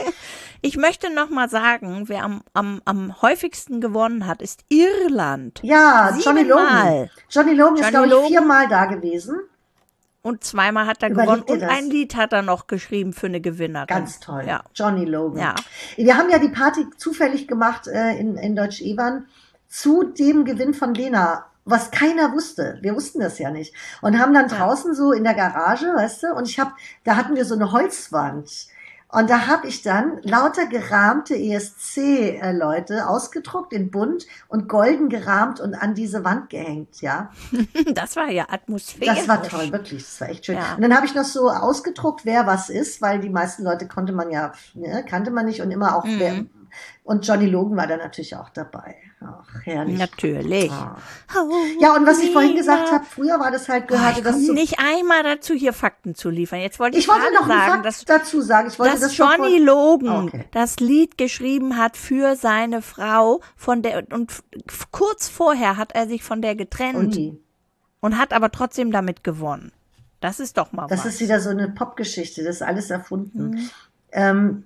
Ich möchte noch mal sagen, wer am, am, am häufigsten gewonnen hat, ist Irland. Ja, Johnny Logan. Siebenmal. Johnny Logan ist, Johnny glaube ich, Logan. viermal da gewesen. Und zweimal hat er Überleg gewonnen dir und das. ein Lied hat er noch geschrieben für eine Gewinnerin. Ganz toll. Ja. Johnny Logan. Ja. Wir haben ja die Party zufällig gemacht äh, in, in Deutsch-Ewan zu dem Gewinn von Lena, was keiner wusste. Wir wussten das ja nicht. Und haben dann draußen so in der Garage, weißt du, und ich habe, da hatten wir so eine Holzwand. Und da habe ich dann lauter gerahmte E S C-Leute ausgedruckt in bunt und golden gerahmt und an diese Wand gehängt, ja. Das war ja atmosphärisch. Das war toll, wirklich, das war echt schön. Ja. Und dann habe ich noch so ausgedruckt, wer was ist, weil die meisten Leute konnte man ja, ne, kannte man nicht und immer auch, Mhm. wer, und Johnny Logan war da natürlich auch dabei. Ach, herrlich. Natürlich. Ah. Oh, Ja, und was ich vorhin Lena. gesagt habe, früher war das halt, Oh, gehörte ich das komme zu... nicht einmal dazu, hier Fakten zu liefern. Jetzt wollte ich, Ich wollte gerade noch einen sagen, Fakt dass, dazu sagen. Ich wollte dass das schon vor- Johnny Logan Okay. das Lied geschrieben hat für seine Frau, von der und f- kurz vorher hat er sich von der getrennt Ui, und hat aber trotzdem damit gewonnen. Das ist doch mal das was. ist wieder so eine Popgeschichte, das ist alles erfunden. Mhm. Ähm,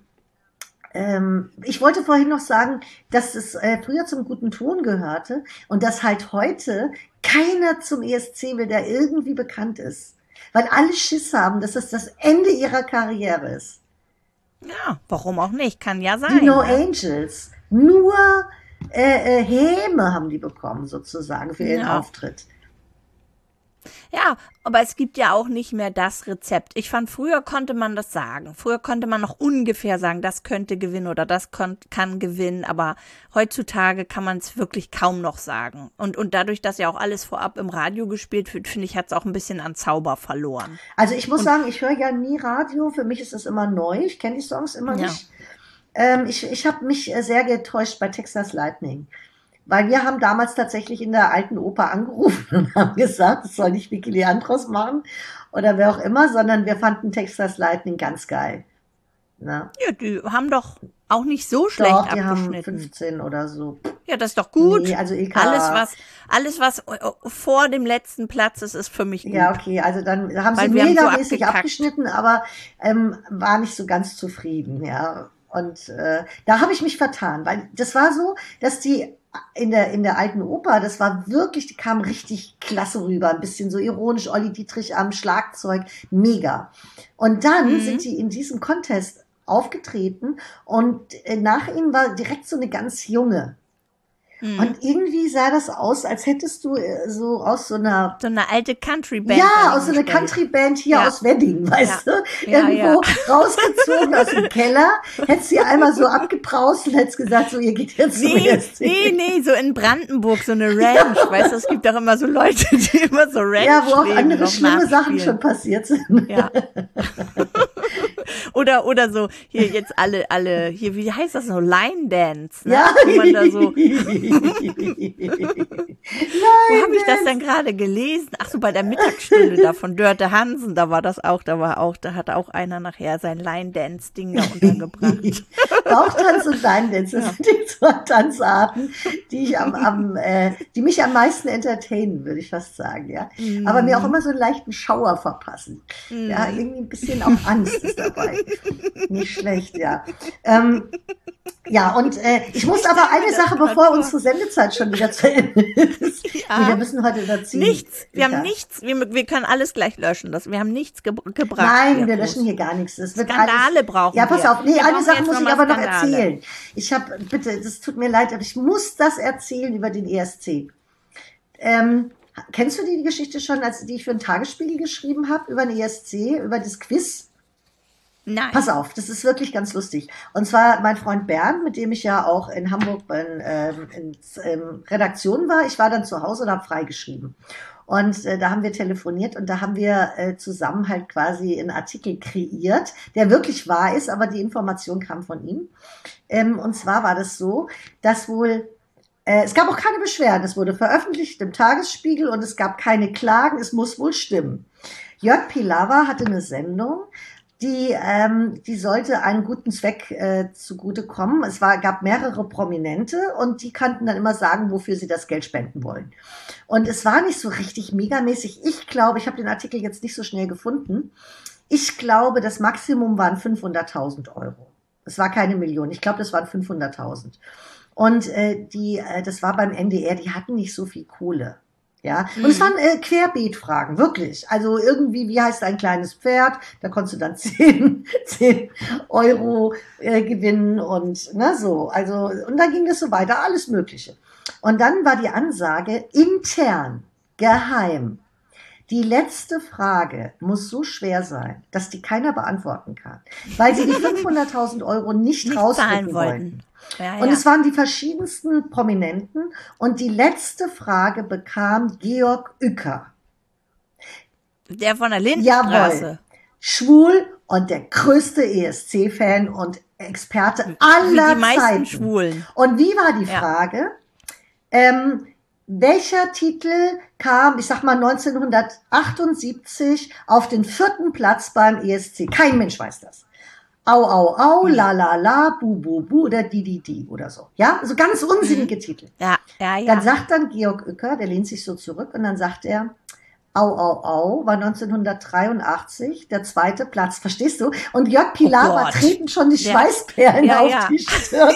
ähm, ich wollte vorhin noch sagen, dass es äh, früher zum guten Ton gehörte und dass halt heute keiner zum E S C will, der irgendwie bekannt ist. Weil alle Schiss haben, dass es das Ende ihrer Karriere ist. Ja, warum auch nicht? Kann ja sein. Die No ne? Angels, nur äh, äh, Häme haben die bekommen sozusagen für ihren Ja. Auftritt. Ja, aber es gibt ja auch nicht mehr das Rezept. Ich fand, früher konnte man das sagen. Früher konnte man noch ungefähr sagen, das könnte gewinnen oder das kon- kann gewinnen. Aber heutzutage kann man es wirklich kaum noch sagen. Und, und dadurch, dass ja auch alles vorab im Radio gespielt wird, finde ich, hat es auch ein bisschen an Zauber verloren. Also ich muss sagen, ich höre ja nie Radio. Für mich ist das immer neu. Ich kenne die Songs immer Ja. nicht. Ähm, ich ich habe mich äh, sehr getäuscht bei Texas Lightning. Weil wir haben damals tatsächlich in der alten Oper angerufen und haben gesagt, es soll nicht Vicky Leandros machen oder wer auch immer, sondern wir fanden Texas Lightning ganz geil. Na, Ja, die haben doch auch nicht so schlecht doch, die haben abgeschnitten. fünfzehn oder so. Ja, das ist doch gut. Nee, also Ilka, Alles, was, alles, was äh, vor dem letzten Platz ist, ist für mich gut. Ja, okay, also dann haben Weil sie wir haben so megamäßig abgekackt. abgeschnitten, aber ähm, war nicht so ganz zufrieden, ja. Und äh, da habe ich mich vertan, weil das war so, dass die in der in der alten Oper, das war wirklich, die kam richtig klasse rüber, ein bisschen so ironisch, Olli Dietrich am Schlagzeug, mega. Und dann Mhm. sind die in diesem Contest aufgetreten und äh, nach ihnen war direkt so eine ganz junge. Mhm. Und irgendwie sah das aus, als hättest du äh, so aus so einer So eine alte Country-Band. ja, aus so einer eingestellt. Country-Band hier Ja. aus Wedding, weißt Ja. du? Ja, Irgendwo rausgezogen aus dem Keller, hättest sie einmal so abgebraust und hättest gesagt, so, ihr geht jetzt zum Nee, E S C. nee, nee, so in Brandenburg, so eine Ranch. Weißt du, es gibt auch immer so Leute, die immer so Ranch Ja, wo auch leben, andere noch schlimme Sachen nachspielen. schon passiert sind. Ja. Und Oder, oder so, hier jetzt alle, alle, hier, wie heißt das so, Line Dance, ne? Ja. Wo man da so, wo habe ich das denn gerade gelesen? Ach so, bei der Mittagsstunde da von Dörte Hansen, da war das auch, da war auch, da hat auch einer nachher sein Line Dance Ding da untergebracht. Bauchtanz und Line Dance, das sind die zwei Tanzarten, die ich am, am äh, die mich am meisten entertainen, würde ich fast sagen, ja. Mm. Aber mir auch immer so einen leichten Schauer verpassen. Mm. Ja, irgendwie ein bisschen auch Angst ist dabei. Nicht schlecht, ja. Ähm, ja, und äh, ich muss aber eine Sache, bevor unsere Sendezeit schon wieder zu Ende ist. Ja. Nee, wir müssen heute dazu. Nichts. Wir ja. haben nichts. Wir, wir können alles gleich löschen. Das, wir haben nichts ge gebracht. Nein, wir löschen hier gar nichts. Das wird Skandale alles, brauchen ja, pass wir. auf. Nee, wir eine Sache muss ich aber Skandale. noch erzählen. Ich habe, bitte, das tut mir leid, aber ich muss das erzählen über den E S C. Ähm, kennst du die Geschichte schon, als die ich für den Tagesspiegel geschrieben habe, über den E S C, über das Quiz? Nein. Pass auf, das ist wirklich ganz lustig. Und zwar mein Freund Bernd, mit dem ich ja auch in Hamburg in, ähm, in, in Redaktion war. Ich war dann zu Hause und habe freigeschrieben. Und äh, da haben wir telefoniert und da haben wir äh, zusammen halt quasi einen Artikel kreiert, der wirklich wahr ist, aber die Information kam von ihm. Ähm, und zwar war das so, dass wohl äh, es gab auch keine Beschwerden. Es wurde veröffentlicht im Tagesspiegel und es gab keine Klagen. Es muss wohl stimmen. Jörg Pilawa hatte eine Sendung, die, ähm, die sollte einen guten Zweck äh, zugutekommen. Es war, gab mehrere Prominente und die kannten dann immer sagen, wofür sie das Geld spenden wollen. Und es war nicht so richtig megamäßig. Ich glaube, ich habe den Artikel jetzt nicht so schnell gefunden. Ich glaube, das Maximum waren fünfhunderttausend Euro. Es war keine Million. Ich glaube, das waren fünfhunderttausend. Und äh, die, äh, das war beim N D R, die hatten nicht so viel Kohle. Ja, und mhm. es waren äh, Querbeetfragen, wirklich. Also irgendwie, wie heißt ein kleines Pferd? Da konntest du dann zehn, zehn Euro äh, gewinnen und ne, so. Also, und dann ging das so weiter, alles Mögliche. Und dann war die Ansage intern, geheim. Die letzte Frage muss so schwer sein, dass die keiner beantworten kann, weil sie die fünfhunderttausend Euro nicht, nicht rausrücken wollten. Ja, und ja. es waren die verschiedensten Prominenten und die letzte Frage bekam Georg Uecker. Der von der Lindenstraße. Jawohl. Schwul und der größte E S C-Fan und Experte aller Zeiten. Die meisten Schwulen. Und wie war die Frage? Ja. Ähm, welcher Titel kam, ich sag mal neunzehnhundertachtundsiebzig, auf den vierten Platz beim E S C? Kein Mensch weiß das. Au, au, au, la, la, la, bu, bu, bu oder di, di, di oder so. Ja, also ganz unsinnige mhm. Titel. Ja, ja, ja. Dann sagt dann Georg Uecker, der lehnt sich so zurück und dann sagt er, au, au, au, war neunzehnhundertdreiundachtzig der zweite Platz, verstehst du? Und Jörg Pilawa oh treten schon die ja. Schweißperlen ja, auf ja. die Stirn.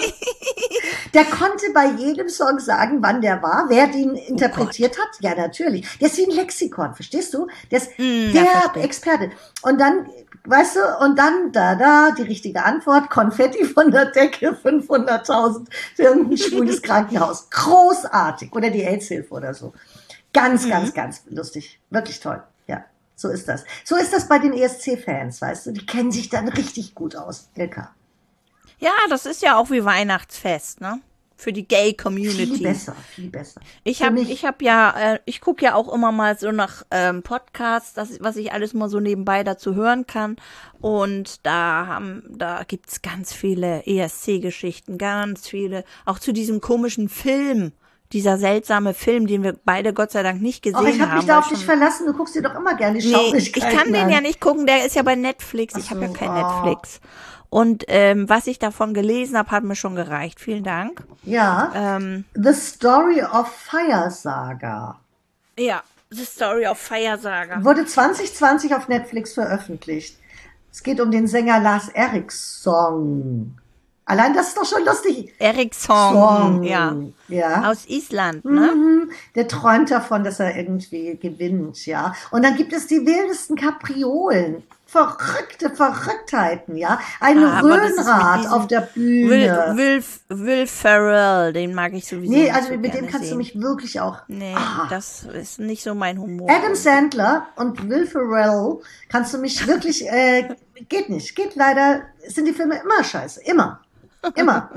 Der konnte bei jedem Song sagen, wann der war, wer den interpretiert oh hat. Ja, natürlich. Der ist wie ein Lexikon, verstehst du? Der ist mm, der ja, Experte. Und dann, weißt du, und dann, da, da, die richtige Antwort, Konfetti von der Decke, fünfhunderttausend für irgendein schwules Krankenhaus. Großartig. Oder die AIDS-Hilfe oder so. Ganz, mhm. ganz, ganz lustig. Wirklich toll. Ja, so ist das. So ist das bei den E S C-Fans, weißt du. Die kennen sich dann richtig gut aus. Ilka. Ja, das ist ja auch wie Weihnachtsfest, ne? Für die Gay-Community. Viel besser, viel besser. Ich habe ich hab ja, äh, ich gucke ja auch immer mal so nach ähm, Podcasts, das, was ich alles mal so nebenbei dazu hören kann. Und da haben, da gibt's ganz viele E S C-Geschichten, ganz viele. Auch zu diesem komischen Film. Dieser seltsame Film, den wir beide Gott sei Dank nicht gesehen haben. Oh, ich habe mich da auf dich verlassen. Du guckst dir doch immer gerne die nee, ich kann den ja nicht gucken. Der ist ja bei Netflix. Ich habe ja kein oh. Netflix. Und ähm, was ich davon gelesen habe, hat mir schon gereicht. Vielen Dank. Ja. Ähm, The Story of Fire Saga. Ja, The Story of Fire Saga. Wurde zwanzig zwanzig auf Netflix veröffentlicht. Es geht um den Sänger Lars Eriksson. Allein das ist doch schon lustig. Eriksson, ja. ja. Aus Island, ne? Mhm. Der träumt davon, dass er irgendwie gewinnt, ja. Und dann gibt es die wildesten Kapriolen. Verrückte Verrücktheiten, ja. Ein ah, Röhnrad auf der Bühne. Will, Will, Will Ferrell, den mag ich sowieso Nee, also so mit dem kannst sehen. du mich wirklich auch... Nee, ah. das ist nicht so mein Humor. Adam Sandler und Will Ferrell kannst du mich wirklich... Äh, geht nicht, geht leider... Sind die Filme immer scheiße, immer. Immer.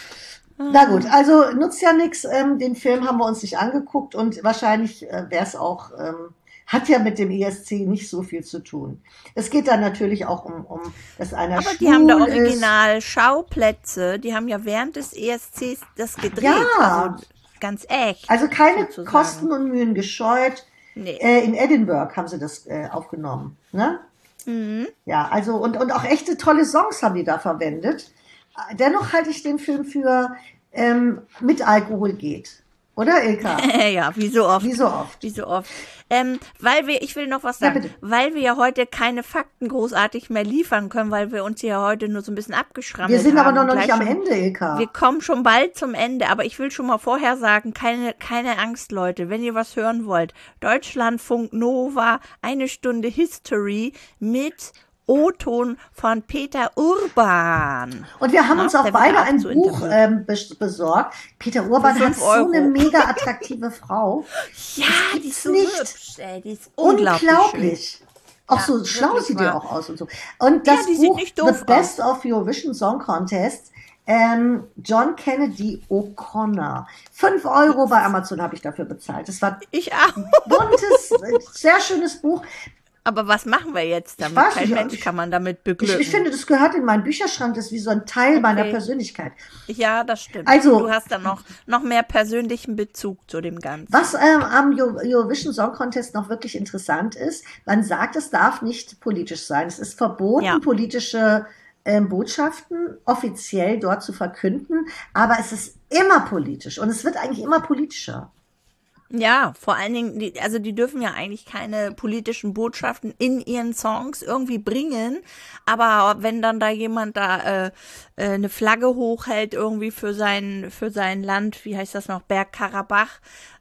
Na gut, also nutzt ja nichts. Ähm, den Film haben wir uns nicht angeguckt und wahrscheinlich äh, wäre es auch ähm, hat ja mit dem E S C nicht so viel zu tun. Es geht dann natürlich auch um, um dass einer Aber schwul die haben da ist. original Schauplätze. Die haben ja während des E S Cs das gedreht. Ja. Also ganz echt. Also keine sozusagen. Kosten und Mühen gescheut. Nee. Äh, in Edinburgh haben sie das äh, aufgenommen. Ne? Mhm. Ja, also und, und auch echte tolle Songs haben die da verwendet. Dennoch halte ich den Film für ähm, mit Alkohol geht. Oder, Ilka? Ja, wie so oft. Wie so oft. Wie so oft. Ähm, weil wir, ich will noch was Ja, sagen, bitte. weil wir ja heute keine Fakten großartig mehr liefern können, weil wir uns ja heute nur so ein bisschen abgeschrammelt Wir sind aber haben noch, und noch nicht gleich am schon- Ende, Ilka. Wir kommen schon bald zum Ende, aber ich will schon mal vorher sagen, keine, keine Angst, Leute, wenn ihr was hören wollt. Deutschlandfunk Nova, eine Stunde History mit O-Ton von Peter Urban. Und wir haben Ja, uns auch der wird beide ja auch ein so Buch interviewt. ähm, bes- besorgt. Peter Urban Für hat fünf so Euro. eine mega attraktive Frau. Ja, die ist so nicht. hübsch, ey, die ist unglaublich. Unglaublich. Auch Ja, so schlau wirklich sieht die wahr. auch aus und so. Und das die sieht Buch nicht doof The Best of Eurovision Song Contest, ähm, John Kennedy O'Connor. Fünf Euro bei Amazon habe ich dafür bezahlt. Das war Schön. Ich auch. ein buntes, äh, sehr schönes Buch. Aber was machen wir jetzt damit? weiß Kein nicht, Mensch ich- kann man damit Ich, beglücken. ich finde, das gehört in meinen Bücherschrank. Das ist wie so ein Teil meiner Persönlichkeit. Ja, das stimmt. Also- du hast dann noch, noch mehr persönlichen Bezug zu dem Ganzen. Was ähm, am Eu- Eurovision Song Contest noch wirklich interessant ist, man sagt, es darf nicht politisch sein. Es ist verboten, Ja. politische ähm, Botschaften offiziell dort zu verkünden, aber es ist immer politisch und es wird eigentlich immer politischer. Ja, vor allen Dingen, die, also die dürfen ja eigentlich keine politischen Botschaften in ihren Songs irgendwie bringen, aber wenn dann da jemand da äh, äh, eine Flagge hochhält irgendwie für sein für sein Land, wie heißt das noch, Bergkarabach,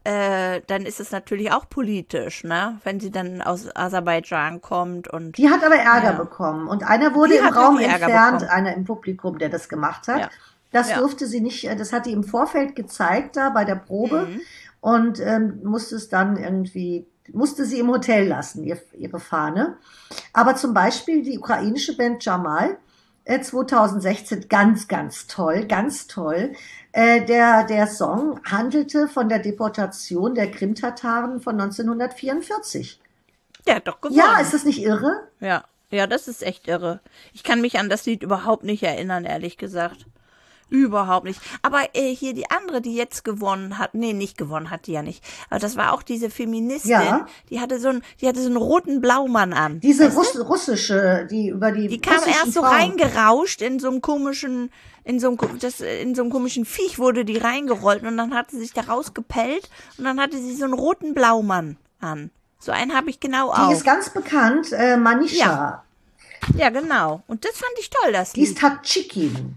äh, dann ist es natürlich auch politisch, ne? Wenn sie dann aus Aserbaidschan kommt und Die hat aber Ärger Ja. bekommen und einer wurde Die im hat Raum wirklich Ärger entfernt, bekommen. einer im Publikum, der das gemacht hat. Ja. Das Ja. durfte sie nicht, äh, das hat die im Vorfeld gezeigt da bei der Probe Mhm. und ähm, musste es dann irgendwie, musste sie im Hotel lassen, ihr, ihre Fahne. Aber zum Beispiel die ukrainische Band Jamal, äh, zweitausendsechzehn, ganz, ganz toll, ganz toll. Äh, der, der Song handelte von der Deportation der Krimtataren von neunzehnhundertvierundvierzig. der hat doch gewonnen. Ja, ist das nicht irre? Ja, ja, das ist echt irre. Ich kann mich an das Lied überhaupt nicht erinnern, ehrlich gesagt. Überhaupt nicht. Aber äh, hier die andere, die jetzt gewonnen hat, nee, nicht gewonnen hat die ja nicht. Aber das war auch diese Feministin, Ja. die hatte so einen, die hatte so einen roten Blaumann an. Diese Weißt du? Russ russische, die über die Die kam russischen erst so Frauen. reingerauscht in so einem komischen, in so einem, ko- das, in so einem komischen Viech wurde die reingerollt und dann hat sie sich da rausgepellt und dann hatte sie so einen roten Blaumann an. So einen habe ich genau Die auch. ist ganz bekannt, äh, Manisha. Ja. Ja, genau. Und das fand ich toll, das Die ist Lied. Tadschikin.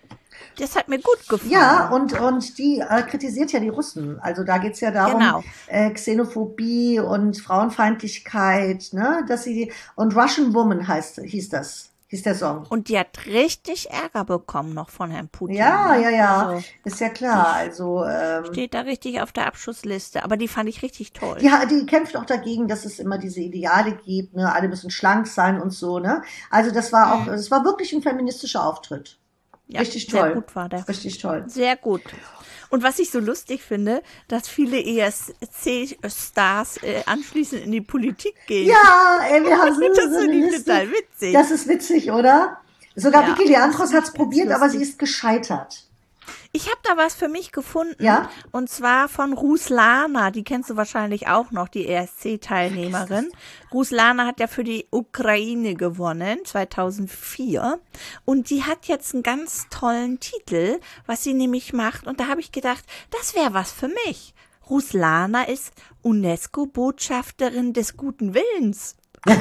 Das hat mir gut gefallen. Ja, und, und die äh, kritisiert ja die Russen. Also da geht's ja darum, Genau. äh, Xenophobie und Frauenfeindlichkeit, ne? Dass sie und Russian Woman heißt, hieß das, hieß der Song. Und die hat richtig Ärger bekommen noch von Herrn Putin. Ja, ne? ja, ja, Also, ist ja klar. Also ähm, steht da richtig auf der Abschussliste. Aber die fand ich richtig toll. die, ha- die kämpft auch dagegen, dass es immer diese Ideale gibt, ne? Alle müssen schlank sein und so, ne? Also das war auch, es war wirklich ein feministischer Auftritt. Ja, Richtig sehr toll. gut war der. Richtig toll. Sehr gut. Und was ich so lustig finde, dass viele E S C-Stars äh, anschließend in die Politik gehen. Ja, ey, wir haben so, Das so eine finde ich Liste. total witzig. Das ist witzig, oder? Sogar Ja, Vicky Leandros das hat es ist ganz probiert, aber sie lustig. ist gescheitert. Ich habe da was für mich gefunden. Ja? Und zwar von Ruslana. Die kennst du wahrscheinlich auch noch, die E S C-Teilnehmerin. Ruslana hat ja für die Ukraine gewonnen, zweitausendvier. Und die hat jetzt einen ganz tollen Titel, was sie nämlich macht. Und da habe ich gedacht, das wäre was für mich. Ruslana ist UNESCO-Botschafterin des guten Willens.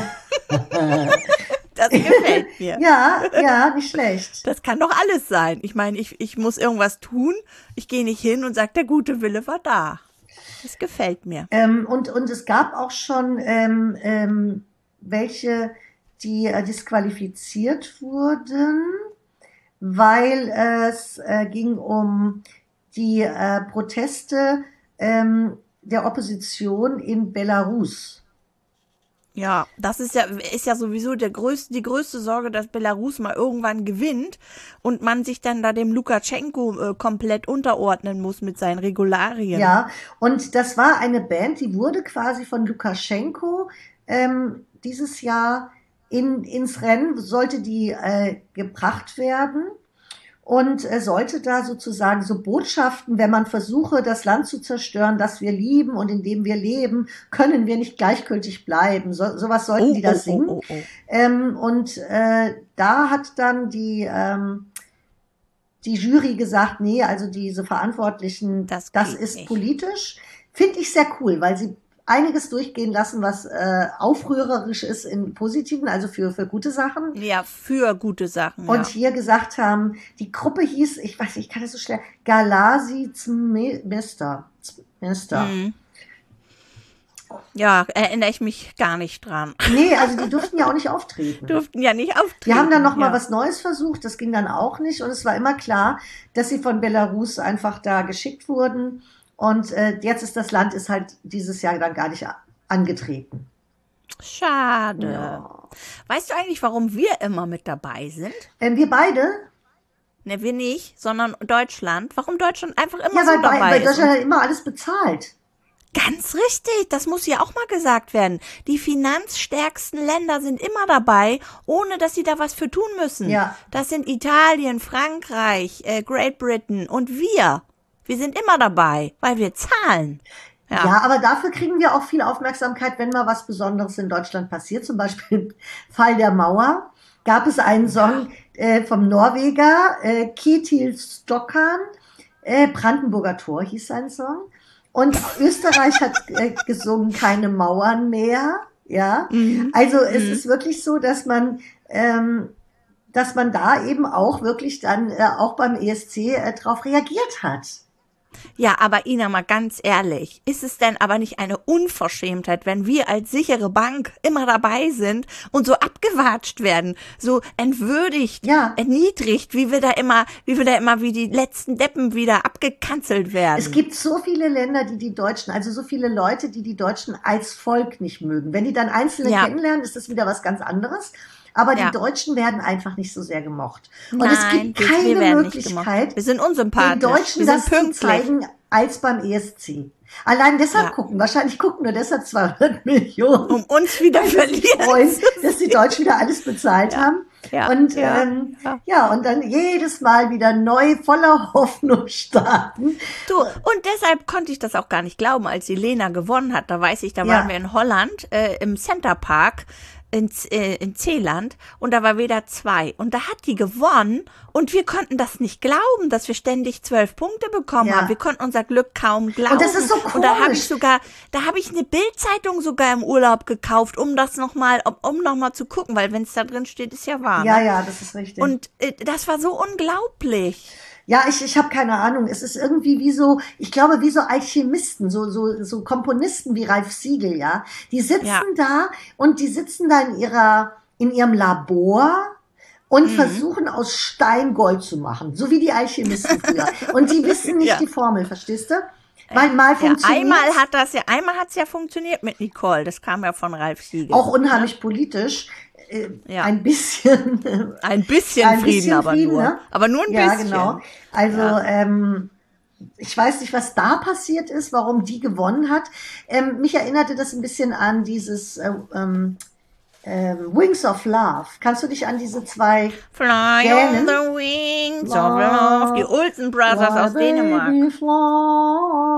Das gefällt mir. Ja, ja, nicht schlecht. Das kann doch alles sein. Ich meine, ich, ich muss irgendwas tun. Ich gehe nicht hin und sage, der gute Wille war da. Das gefällt mir. Ähm, und, und es gab auch schon ähm, ähm, welche, die äh, disqualifiziert wurden, weil es äh, ging um die äh, Proteste ähm, der Opposition in Belarus. Ja, das ist ja, ist ja sowieso der größte, die größte Sorge, dass Belarus mal irgendwann gewinnt und man sich dann da dem Lukaschenko äh, komplett unterordnen muss mit seinen Regularien. Ja, und das war eine Band, die wurde quasi von Lukaschenko ähm, dieses Jahr in, ins Rennen, sollte die äh, gebracht werden. Und äh, sollte da sozusagen so Botschaften, wenn man versuche, das Land zu zerstören, das wir lieben und in dem wir leben, können wir nicht gleichgültig bleiben. So, sowas sollten Oh, die da oh, singen. oh, oh, oh. Ähm, und äh, da hat dann die, ähm, die Jury gesagt, nee, also diese Verantwortlichen, Das das geht ist nicht. politisch. Finde ich sehr cool, weil sie einiges durchgehen lassen, was äh, aufrührerisch ist im Positiven, also für, für gute Sachen. Ja, für gute Sachen. Und ja. hier gesagt haben, die Gruppe hieß, ich weiß nicht, ich kann das so schnell, Galasi Zmister. Zmister. Mhm. Ja, erinnere ich mich gar nicht dran. Nee, also die durften ja auch nicht auftreten. Durften ja nicht auftreten. Die haben dann noch mal ja. was Neues versucht, das ging dann auch nicht. Und es war immer klar, dass sie von Belarus einfach da geschickt wurden. Und äh, jetzt ist das Land ist halt dieses Jahr dann gar nicht a- angetreten. Schade. Ja. Weißt du eigentlich, warum wir immer mit dabei sind? Ähm, wir beide, Ne, wir nicht, sondern Deutschland. Warum Deutschland einfach immer ja, so weil, dabei weil ist? Deutschland hat immer alles bezahlt. Ganz richtig, das muss ja auch mal gesagt werden. Die finanzstärksten Länder sind immer dabei, ohne dass sie da was für tun müssen. Ja. Das sind Italien, Frankreich, äh, Great Britain und wir. Wir sind immer dabei, weil wir zahlen. Ja. Ja, aber dafür kriegen wir auch viel Aufmerksamkeit, wenn mal was Besonderes in Deutschland passiert. Zum Beispiel im Fall der Mauer gab es einen Song äh, vom Norweger äh, Ketil Stokkan, äh, Brandenburger Tor hieß sein Song. Und Österreich hat äh, gesungen Keine Mauern mehr. Ja, Mhm. also es Mhm. ist wirklich so, dass man ähm, dass man da eben auch wirklich dann äh, auch beim E S C äh, drauf reagiert hat. Ja, aber Ina, mal ganz ehrlich, ist es denn aber nicht eine Unverschämtheit, wenn wir als sichere Bank immer dabei sind und so abgewatscht werden, so entwürdigt, Ja. erniedrigt, wie wir da immer, wie wir da immer wie die letzten Deppen wieder abgekanzelt werden? Es gibt so viele Länder, die die Deutschen, also so viele Leute, die die Deutschen als Volk nicht mögen. Wenn die dann Einzelne Ja. kennenlernen, ist das wieder was ganz anderes. Aber Ja. die Deutschen werden einfach nicht so sehr gemocht. Und Nein, es gibt wir- keine wir werden nicht Möglichkeit, gemocht. Wir sind unsympathisch. den Deutschen Wir sind das zu pünktlich. zeigen, als beim E S C. Allein deshalb Ja. gucken, wahrscheinlich gucken nur deshalb zweihundert Millionen. Um uns wieder Weil sie sich verlieren. freuen, dass die Deutschen wieder alles bezahlt haben. Ja. Und Ja. ähm, Ja. ja, und dann jedes Mal wieder neu voller Hoffnung starten. Du, und deshalb konnte ich das auch gar nicht glauben, als die Lena gewonnen hat. Da weiß ich, da Ja. waren wir in Holland, äh, im Center Park in, Z- äh, in Zeeland und da war wieder zwei. Und da hat die gewonnen und wir konnten das nicht glauben, dass wir ständig zwölf Punkte bekommen Ja. haben. Wir konnten unser Glück kaum glauben. Und das ist so Und da habe komisch. ich sogar, da habe ich eine Bildzeitung sogar im Urlaub gekauft, um das nochmal, um, um nochmal zu gucken, weil wenn es da drin steht, ist ja wahr. Ja, ne? ja, das ist richtig. Und äh, das war so unglaublich. Ja, ich, ich habe keine Ahnung. Es ist irgendwie wie so, ich glaube, wie so Alchemisten, so, so, so Komponisten wie Ralf Siegel, ja. Die sitzen Ja. da und die sitzen da in ihrer, in ihrem Labor und Mhm. versuchen aus Stein Gold zu machen. So wie die Alchemisten früher. Und die wissen nicht Ja. die Formel, verstehst du? Weil mal Ja, funktioniert einmal hat das ja, einmal hat's ja funktioniert mit Nicole. Das kam ja von Ralf Siegel. auch unheimlich politisch. Äh, Ja. Ein bisschen ein bisschen ein Frieden, bisschen aber Frieden, nur. ne? Aber nur ein ja, bisschen. genau. Also, Ja. ähm, ich weiß nicht, was da passiert ist, warum die gewonnen hat. Ähm, mich erinnerte das ein bisschen an dieses äh, ähm, ähm, Wings of Love. Kannst du dich an diese zwei Fly Gähnen? on the wings of love. Die Olsen Brothers aus Fly, Dänemark. baby, fly.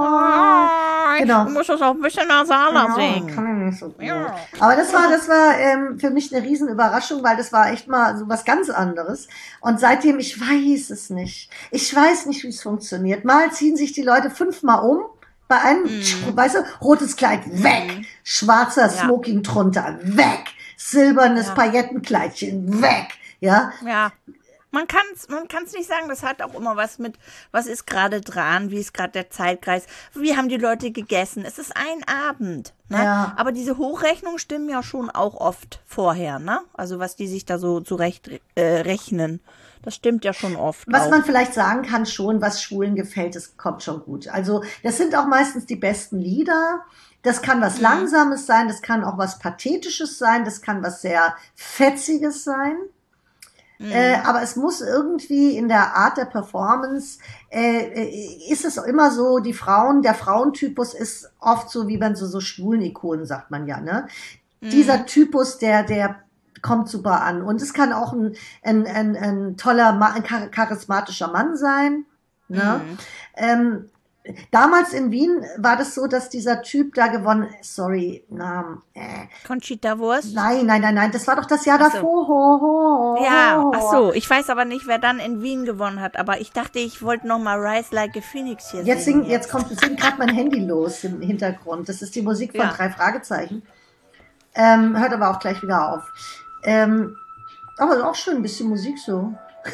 Oh, Genau. Du musst das auch ein bisschen nasaler Ja, singen. kann ich nicht so gut. Ja. Aber das war, das war ähm, für mich eine riesen Überraschung, weil das war echt mal so was ganz anderes. Und seitdem, ich weiß es nicht. Ich weiß nicht, wie es funktioniert. Mal ziehen sich die Leute fünfmal um. Bei einem, Mhm. weißt du, rotes Kleid, weg. Schwarzer Smoking drunter, weg. Silbernes Ja. Paillettenkleidchen, weg. Ja, Ja. Man kann es man kann's nicht sagen, das hat auch immer was mit, was ist gerade dran, wie ist gerade der Zeitkreis, wie haben die Leute gegessen. Es ist ein Abend. Ne? Ja. Aber diese Hochrechnungen stimmen ja schon auch oft vorher, ne? Also was die sich da so zurecht äh, rechnen. Das stimmt ja schon oft. was auch. man vielleicht sagen kann schon, was Schwulen gefällt, das kommt schon gut. Also das sind auch meistens die besten Lieder. Das kann was Mhm. Langsames sein, das kann auch was Pathetisches sein, das kann was sehr Fetziges sein. Äh, aber es muss irgendwie in der Art der Performance, äh, äh, ist es immer so, die Frauen, der Frauentypus ist oft so, wie man so, so schwulen Ikonen, sagt man ja, ne? Dieser Typus, der, der kommt super an. Und es kann auch ein, ein, ein, ein toller, Ma- ein char- charismatischer Mann sein, ne? Ähm, damals in Wien war das so, dass dieser Typ da gewonnen, sorry, Namen, äh, Conchita Wurst? nein, nein, nein, nein, das war doch das Jahr Ach so. davor. Ho, ho, ho, Ja, ho. ach so, ich weiß aber nicht, wer dann in Wien gewonnen hat, aber ich dachte, ich wollte noch mal Rise Like a Phoenix hier Jetzt, singen. sing, jetzt kommt singt gerade mein Handy los im Hintergrund. Das ist die Musik von Ja. drei Fragezeichen. Ähm, hört aber auch gleich wieder auf. Ähm, aber auch schön, ein bisschen Musik so.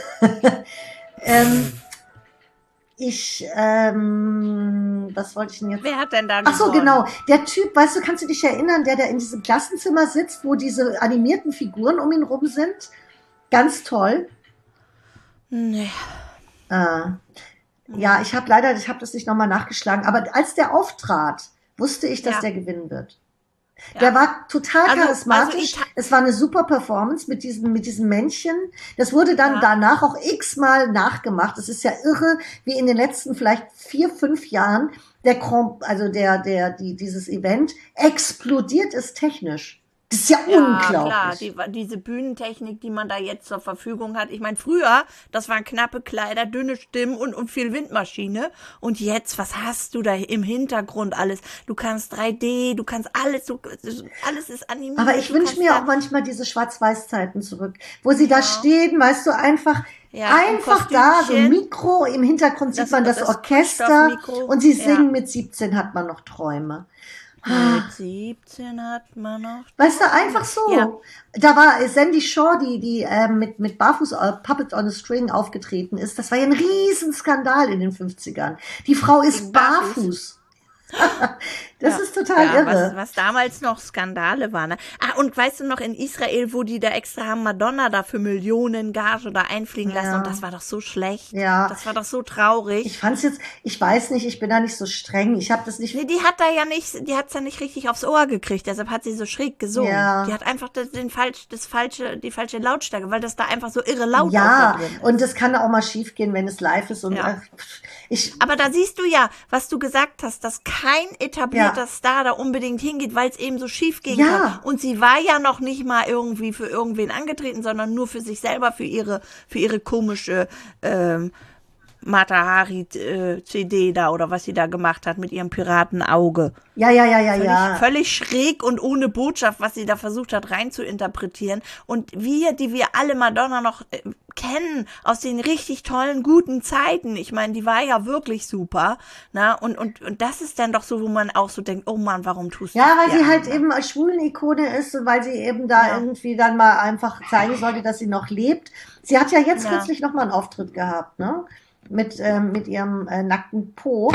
ähm, ich, ähm, was wollte ich denn jetzt? Wer hat denn da Ach so, gewonnen? genau. Der Typ, weißt du, kannst du dich erinnern, der da in diesem Klassenzimmer sitzt, wo diese animierten Figuren um ihn rum sind? Ganz toll. Nee. Äh, ja, ich habe leider, ich habe das nicht nochmal nachgeschlagen, aber als der auftrat, wusste ich, dass Ja. der gewinnen wird. Ja. Der war total Also- charismatisch. also ich ha- es war eine super Performance mit diesem, mit diesem Männchen. Das wurde dann Ja. danach auch x-mal nachgemacht. Es ist ja irre, wie in den letzten vielleicht vier, fünf Jahren der, Grand- also der, der, die, dieses Event explodiert ist technisch. Das ist ja, Ja, unglaublich. klar, die, diese Bühnentechnik, die man da jetzt zur Verfügung hat. Ich meine, früher, das waren knappe Kleider, dünne Stimmen und, und viel Windmaschine. Und jetzt, was hast du da im Hintergrund alles? Du kannst drei D, du kannst alles, du, alles ist animiert. Aber ich du wünsche kannst mir da- auch manchmal diese Schwarz-Weiß-Zeiten zurück, wo sie da stehen, weißt du, einfach, Ja, im einfach da, so ein Kostümchen. Mikro, im Hintergrund sieht Das- man das, das Orchester Kunststoffmikro, und sie ja. singen, mit siebzehn hat man noch Träume. Mit siebzehn hat man noch. Weißt du, einfach so. Ja. Da war Sandy Shaw, die, die äh, mit, mit Barfuß äh, Puppet on a String aufgetreten ist. Das war ja ein Riesenskandal in den fünfzigern. Die Frau ist Wegen barfuß. barfuß. Das Ja. ist total ja, irre. Was, was damals noch Skandale waren. Ne? Ah, und weißt du noch, in Israel, wo die da extra haben Madonna da für Millionen Gage da einfliegen lassen Ja. und das war doch so schlecht. Ja. Das war doch so traurig. Ich fand's jetzt, ich weiß nicht, ich bin da nicht so streng. Ich habe das nicht. Nee, die hat da ja nicht, die hat's ja nicht richtig aufs Ohr gekriegt, deshalb hat sie so schräg gesungen. Ja. Die hat einfach das, den falsch, das falsche, die falsche Lautstärke, weil das da einfach so irre laut auch Ja, da drin ist. und das kann auch mal schief gehen, wenn es live ist. Und Ja. ach, ich, Aber da siehst du ja, was du gesagt hast, dass kein etablierter Ja. Star da unbedingt hingeht, weil es eben so schief gehen Ja. kann. Und sie war ja noch nicht mal irgendwie für irgendwen angetreten, sondern nur für sich selber, für ihre, für ihre komische ähm, Mata Hari äh, C D da oder was sie da gemacht hat mit ihrem Piratenauge. ja, ja, ja, ja, Völlig, ja. völlig schräg und ohne Botschaft, was sie da versucht hat rein zu interpretieren. Und wir, die wir alle Madonna noch äh, kennen, aus den richtig tollen, guten Zeiten, ich meine, die war ja wirklich super, na, und, und, und das ist dann doch so, wo man auch so denkt, oh Mann, warum tust du Ja, das weil sie dir halt an? eben als Schwulen-Ikone ist und weil sie eben da Ja. irgendwie dann mal einfach zeigen sollte, dass sie noch lebt. Sie hat ja jetzt Ja. kürzlich noch mal einen Auftritt gehabt, ne? Mit, ähm, mit ihrem äh, nackten Po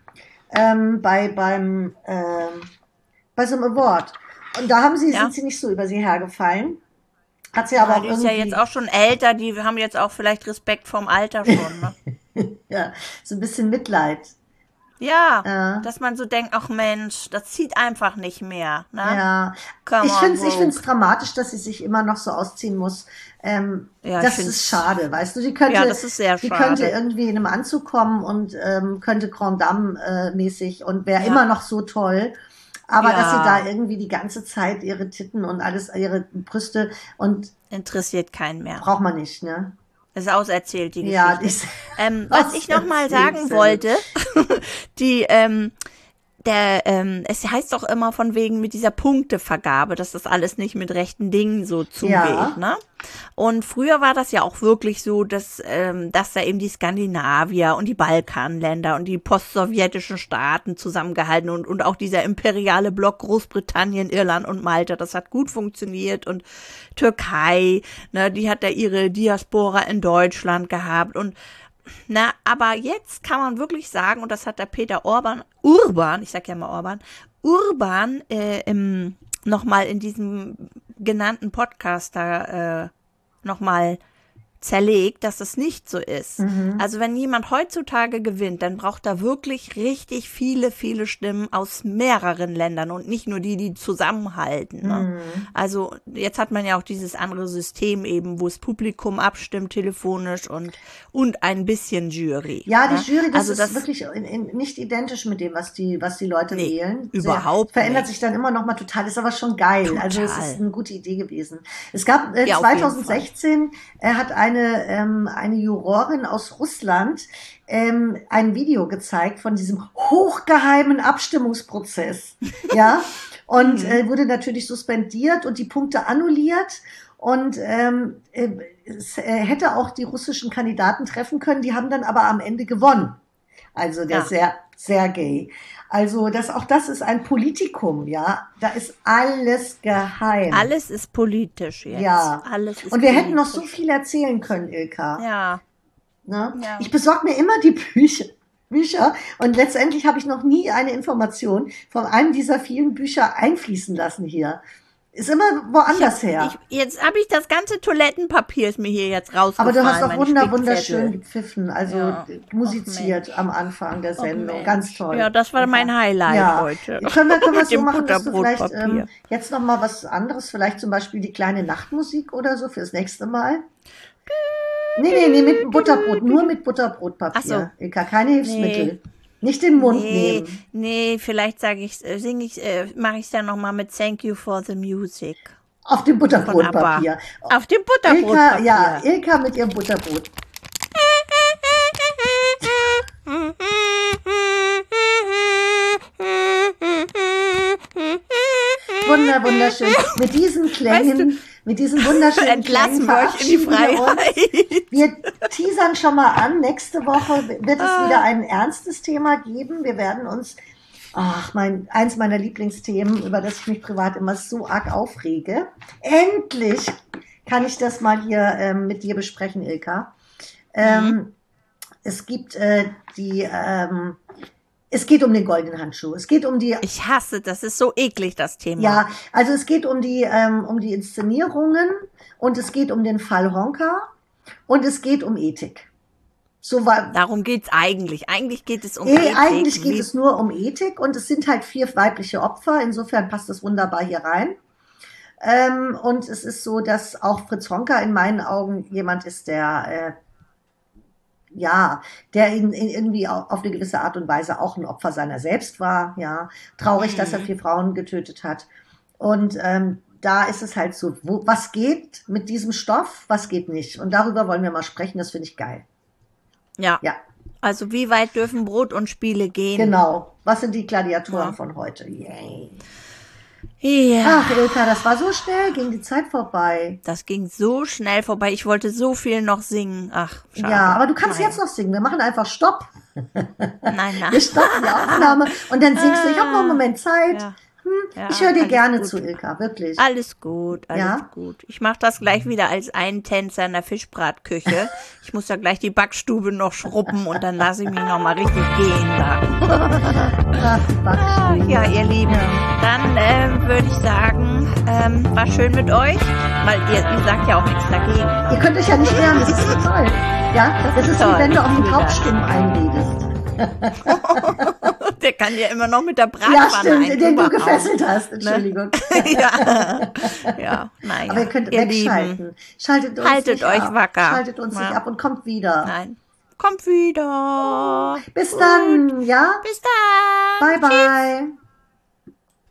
ähm, bei, beim, ähm, bei so einem Award. Und da haben sie, Ja. sind sie nicht so über sie hergefallen. Hat sie aber Ja, auch die ist irgendwie, ja jetzt auch schon älter, die haben jetzt auch vielleicht Respekt vorm Alter schon, ne? ja, so ein bisschen Mitleid. Ja, Ja. dass man so denkt, ach Mensch, das zieht einfach nicht mehr, ne? Ja, Come ich on, finde es ich Vogue. find's dramatisch, dass sie sich immer noch so ausziehen muss. Ähm, Ja, ich das find's- ist schade, weißt du. Die könnte, Ja, das ist sehr die schade. könnte irgendwie in einem Anzug kommen und ähm, könnte Grand Dame äh, mäßig und wäre Ja. immer noch so toll. Aber Ja. dass sie da irgendwie die ganze Zeit ihre Titten und alles, ihre Brüste und Interessiert keinen mehr. braucht man nicht, ne? Das ist auserzählt, die Geschichte. Ja, die ist- ähm, was ich noch mal sagen Auserzählt. wollte, die, ähm, der, ähm, es heißt doch immer von wegen mit dieser Punktevergabe, dass das alles nicht mit rechten Dingen so zugeht, Ja. ne? Und früher war das ja auch wirklich so, dass, ähm, dass da eben die Skandinavier und die Balkanländer und die postsowjetischen Staaten zusammengehalten und, und auch dieser imperiale Block Großbritannien, Irland und Malta, das hat gut funktioniert und Türkei, ne, die hat da ihre Diaspora in Deutschland gehabt und na, aber jetzt kann man wirklich sagen, und das hat der Peter Orban, Urban, ich sag ja mal Orban, Urban äh, im, noch mal in diesem genannten Podcast da äh, noch mal zerlegt, dass es nicht so ist. Mhm. Also wenn jemand heutzutage gewinnt, dann braucht er wirklich richtig viele, viele Stimmen aus mehreren Ländern und nicht nur die, die zusammenhalten. Ne? Mhm. Also jetzt hat man ja auch dieses andere System eben, wo das Publikum abstimmt telefonisch und, und ein bisschen Jury. Ja, die ne? Jury, das also ist das, wirklich in, in, nicht identisch mit dem, was die, was die Leute nee, wählen. Überhaupt Sehr, verändert nicht. sich dann immer noch mal total, ist aber schon geil. Total. Also es ist eine gute Idee gewesen. Es gab äh, ja, zwanzig sechzehn äh, hat eine, ähm, eine Jurorin aus Russland ähm, ein Video gezeigt von diesem hochgeheimen Abstimmungsprozess. Ja, und äh, wurde natürlich suspendiert und die Punkte annulliert. Und ähm, äh, es äh, hätte auch die russischen Kandidaten treffen können, die haben dann aber am Ende gewonnen. Also der ja. Sergej. Also das, auch das ist ein Politikum, ja. Da ist alles geheim. Alles ist politisch jetzt. Ja. Alles ist Und wir politisch. hätten noch so viel erzählen können, Ilka. Ja. Ne? ja. Ich besorge mir immer die Bücher. Bücher und letztendlich habe ich noch nie eine Information von einem dieser vielen Bücher einfließen lassen hier. Ist immer woanders ich hab, her. Ich, jetzt habe ich das ganze Toilettenpapier ist mir hier jetzt rausgefallen. Aber du hast auch wunder, wunderschön gepfiffen, also ja. musiziert Och, am Anfang der Sendung. Och, ganz toll. Ja, das war mein Highlight ja. heute. Können wir, können wir so dem machen, dass du vielleicht ähm, jetzt noch mal was anderes, vielleicht zum Beispiel die kleine Nachtmusik oder so fürs nächste Mal? Nee, nee, nee, mit Butterbrot, nur mit Butterbrotpapier. Ach so. Ilka, keine Hilfsmittel. Nee. Nicht den Mund nee, nehmen. Nee, vielleicht sage ich, singe ich, äh, mache ich es dann nochmal mit Thank You for the Music. Auf dem Butterbrotpapier. Auf dem Butterbrotpapier. Ilka, ja, Ilka mit ihrem Butterbrot. Wunder, wunderschön. Mit diesen Klängen, weißt du, mit diesen wunderschönen entlassen Klängen wir euch in die Freiheit. Wir, wir teasern schon mal an. Nächste Woche wird es ah. wieder ein ernstes Thema geben. Wir werden uns, ach, mein, eins meiner Lieblingsthemen, über das ich mich privat immer so arg aufrege. Endlich kann ich das mal hier ähm, mit dir besprechen, Ilka. Ähm, mhm. Es gibt äh, die, ähm, es geht um den goldenen Handschuh. Es geht um die. Ich hasse, das ist so eklig, das Thema. Ja, also es geht um die, ähm, um die Inszenierungen und es geht um den Fall Honka und es geht um Ethik. So war. Darum geht's eigentlich. Eigentlich geht es um eh, Ethik. Eigentlich geht Wie? es nur um Ethik und es sind halt vier weibliche Opfer. Insofern passt das wunderbar hier rein. Ähm, und es ist so, dass auch Fritz Honka in meinen Augen jemand ist, der äh, ja, der in, in irgendwie auf eine gewisse Art und Weise auch ein Opfer seiner selbst war, ja, traurig, mhm. dass er vier Frauen getötet hat. Und ähm, da ist es halt so, wo, was geht mit diesem Stoff, was geht nicht. Und darüber wollen wir mal sprechen, das finde ich geil. Ja. Ja. Also wie weit dürfen Brot und Spiele gehen? Genau. Was sind die Gladiatoren ja. von heute? Yay. Ja. Ach, Ilka, das war so schnell, ging die Zeit vorbei. Das ging so schnell vorbei. Ich wollte so viel noch singen. Ach, schade. Ja, aber du kannst nein. jetzt noch singen. Wir machen einfach Stopp. Nein, nein. Wir stoppen die Aufnahme und dann singst du, ich habe noch einen Moment Zeit. Ja. Hm, ja, ich höre dir gerne gut. zu, Ilka, wirklich. Alles gut, alles ja? gut. Ich mache das gleich wieder als Eintänzer in der Fischbratküche. Ich muss da gleich die Backstube noch schrubben und dann lasse ich mich noch mal richtig gehen da. Ach, ja, ihr Lieben, dann ähm, würde ich sagen, ähm, war schön mit euch, weil ihr, ihr sagt ja auch nichts dagegen. Ne? Ihr könnt euch ja nicht wehren, das ist so toll. Ja, das, das ist toll. Wie wenn du auf den Taubstummen einredest. Der kann ja immer noch mit der Bratpfanne Ja, stimmt, ein den du Oberhauen. gefesselt hast. Entschuldigung. Ne? ja, ja, naja. Aber ihr könnt ihr wegschalten. Lieben, Schaltet uns haltet nicht euch ab. wacker. Schaltet uns ja. nicht ab und kommt wieder. Nein, kommt wieder. Bis Gut. dann, ja? Bis dann. Bye, bye. Tschüss.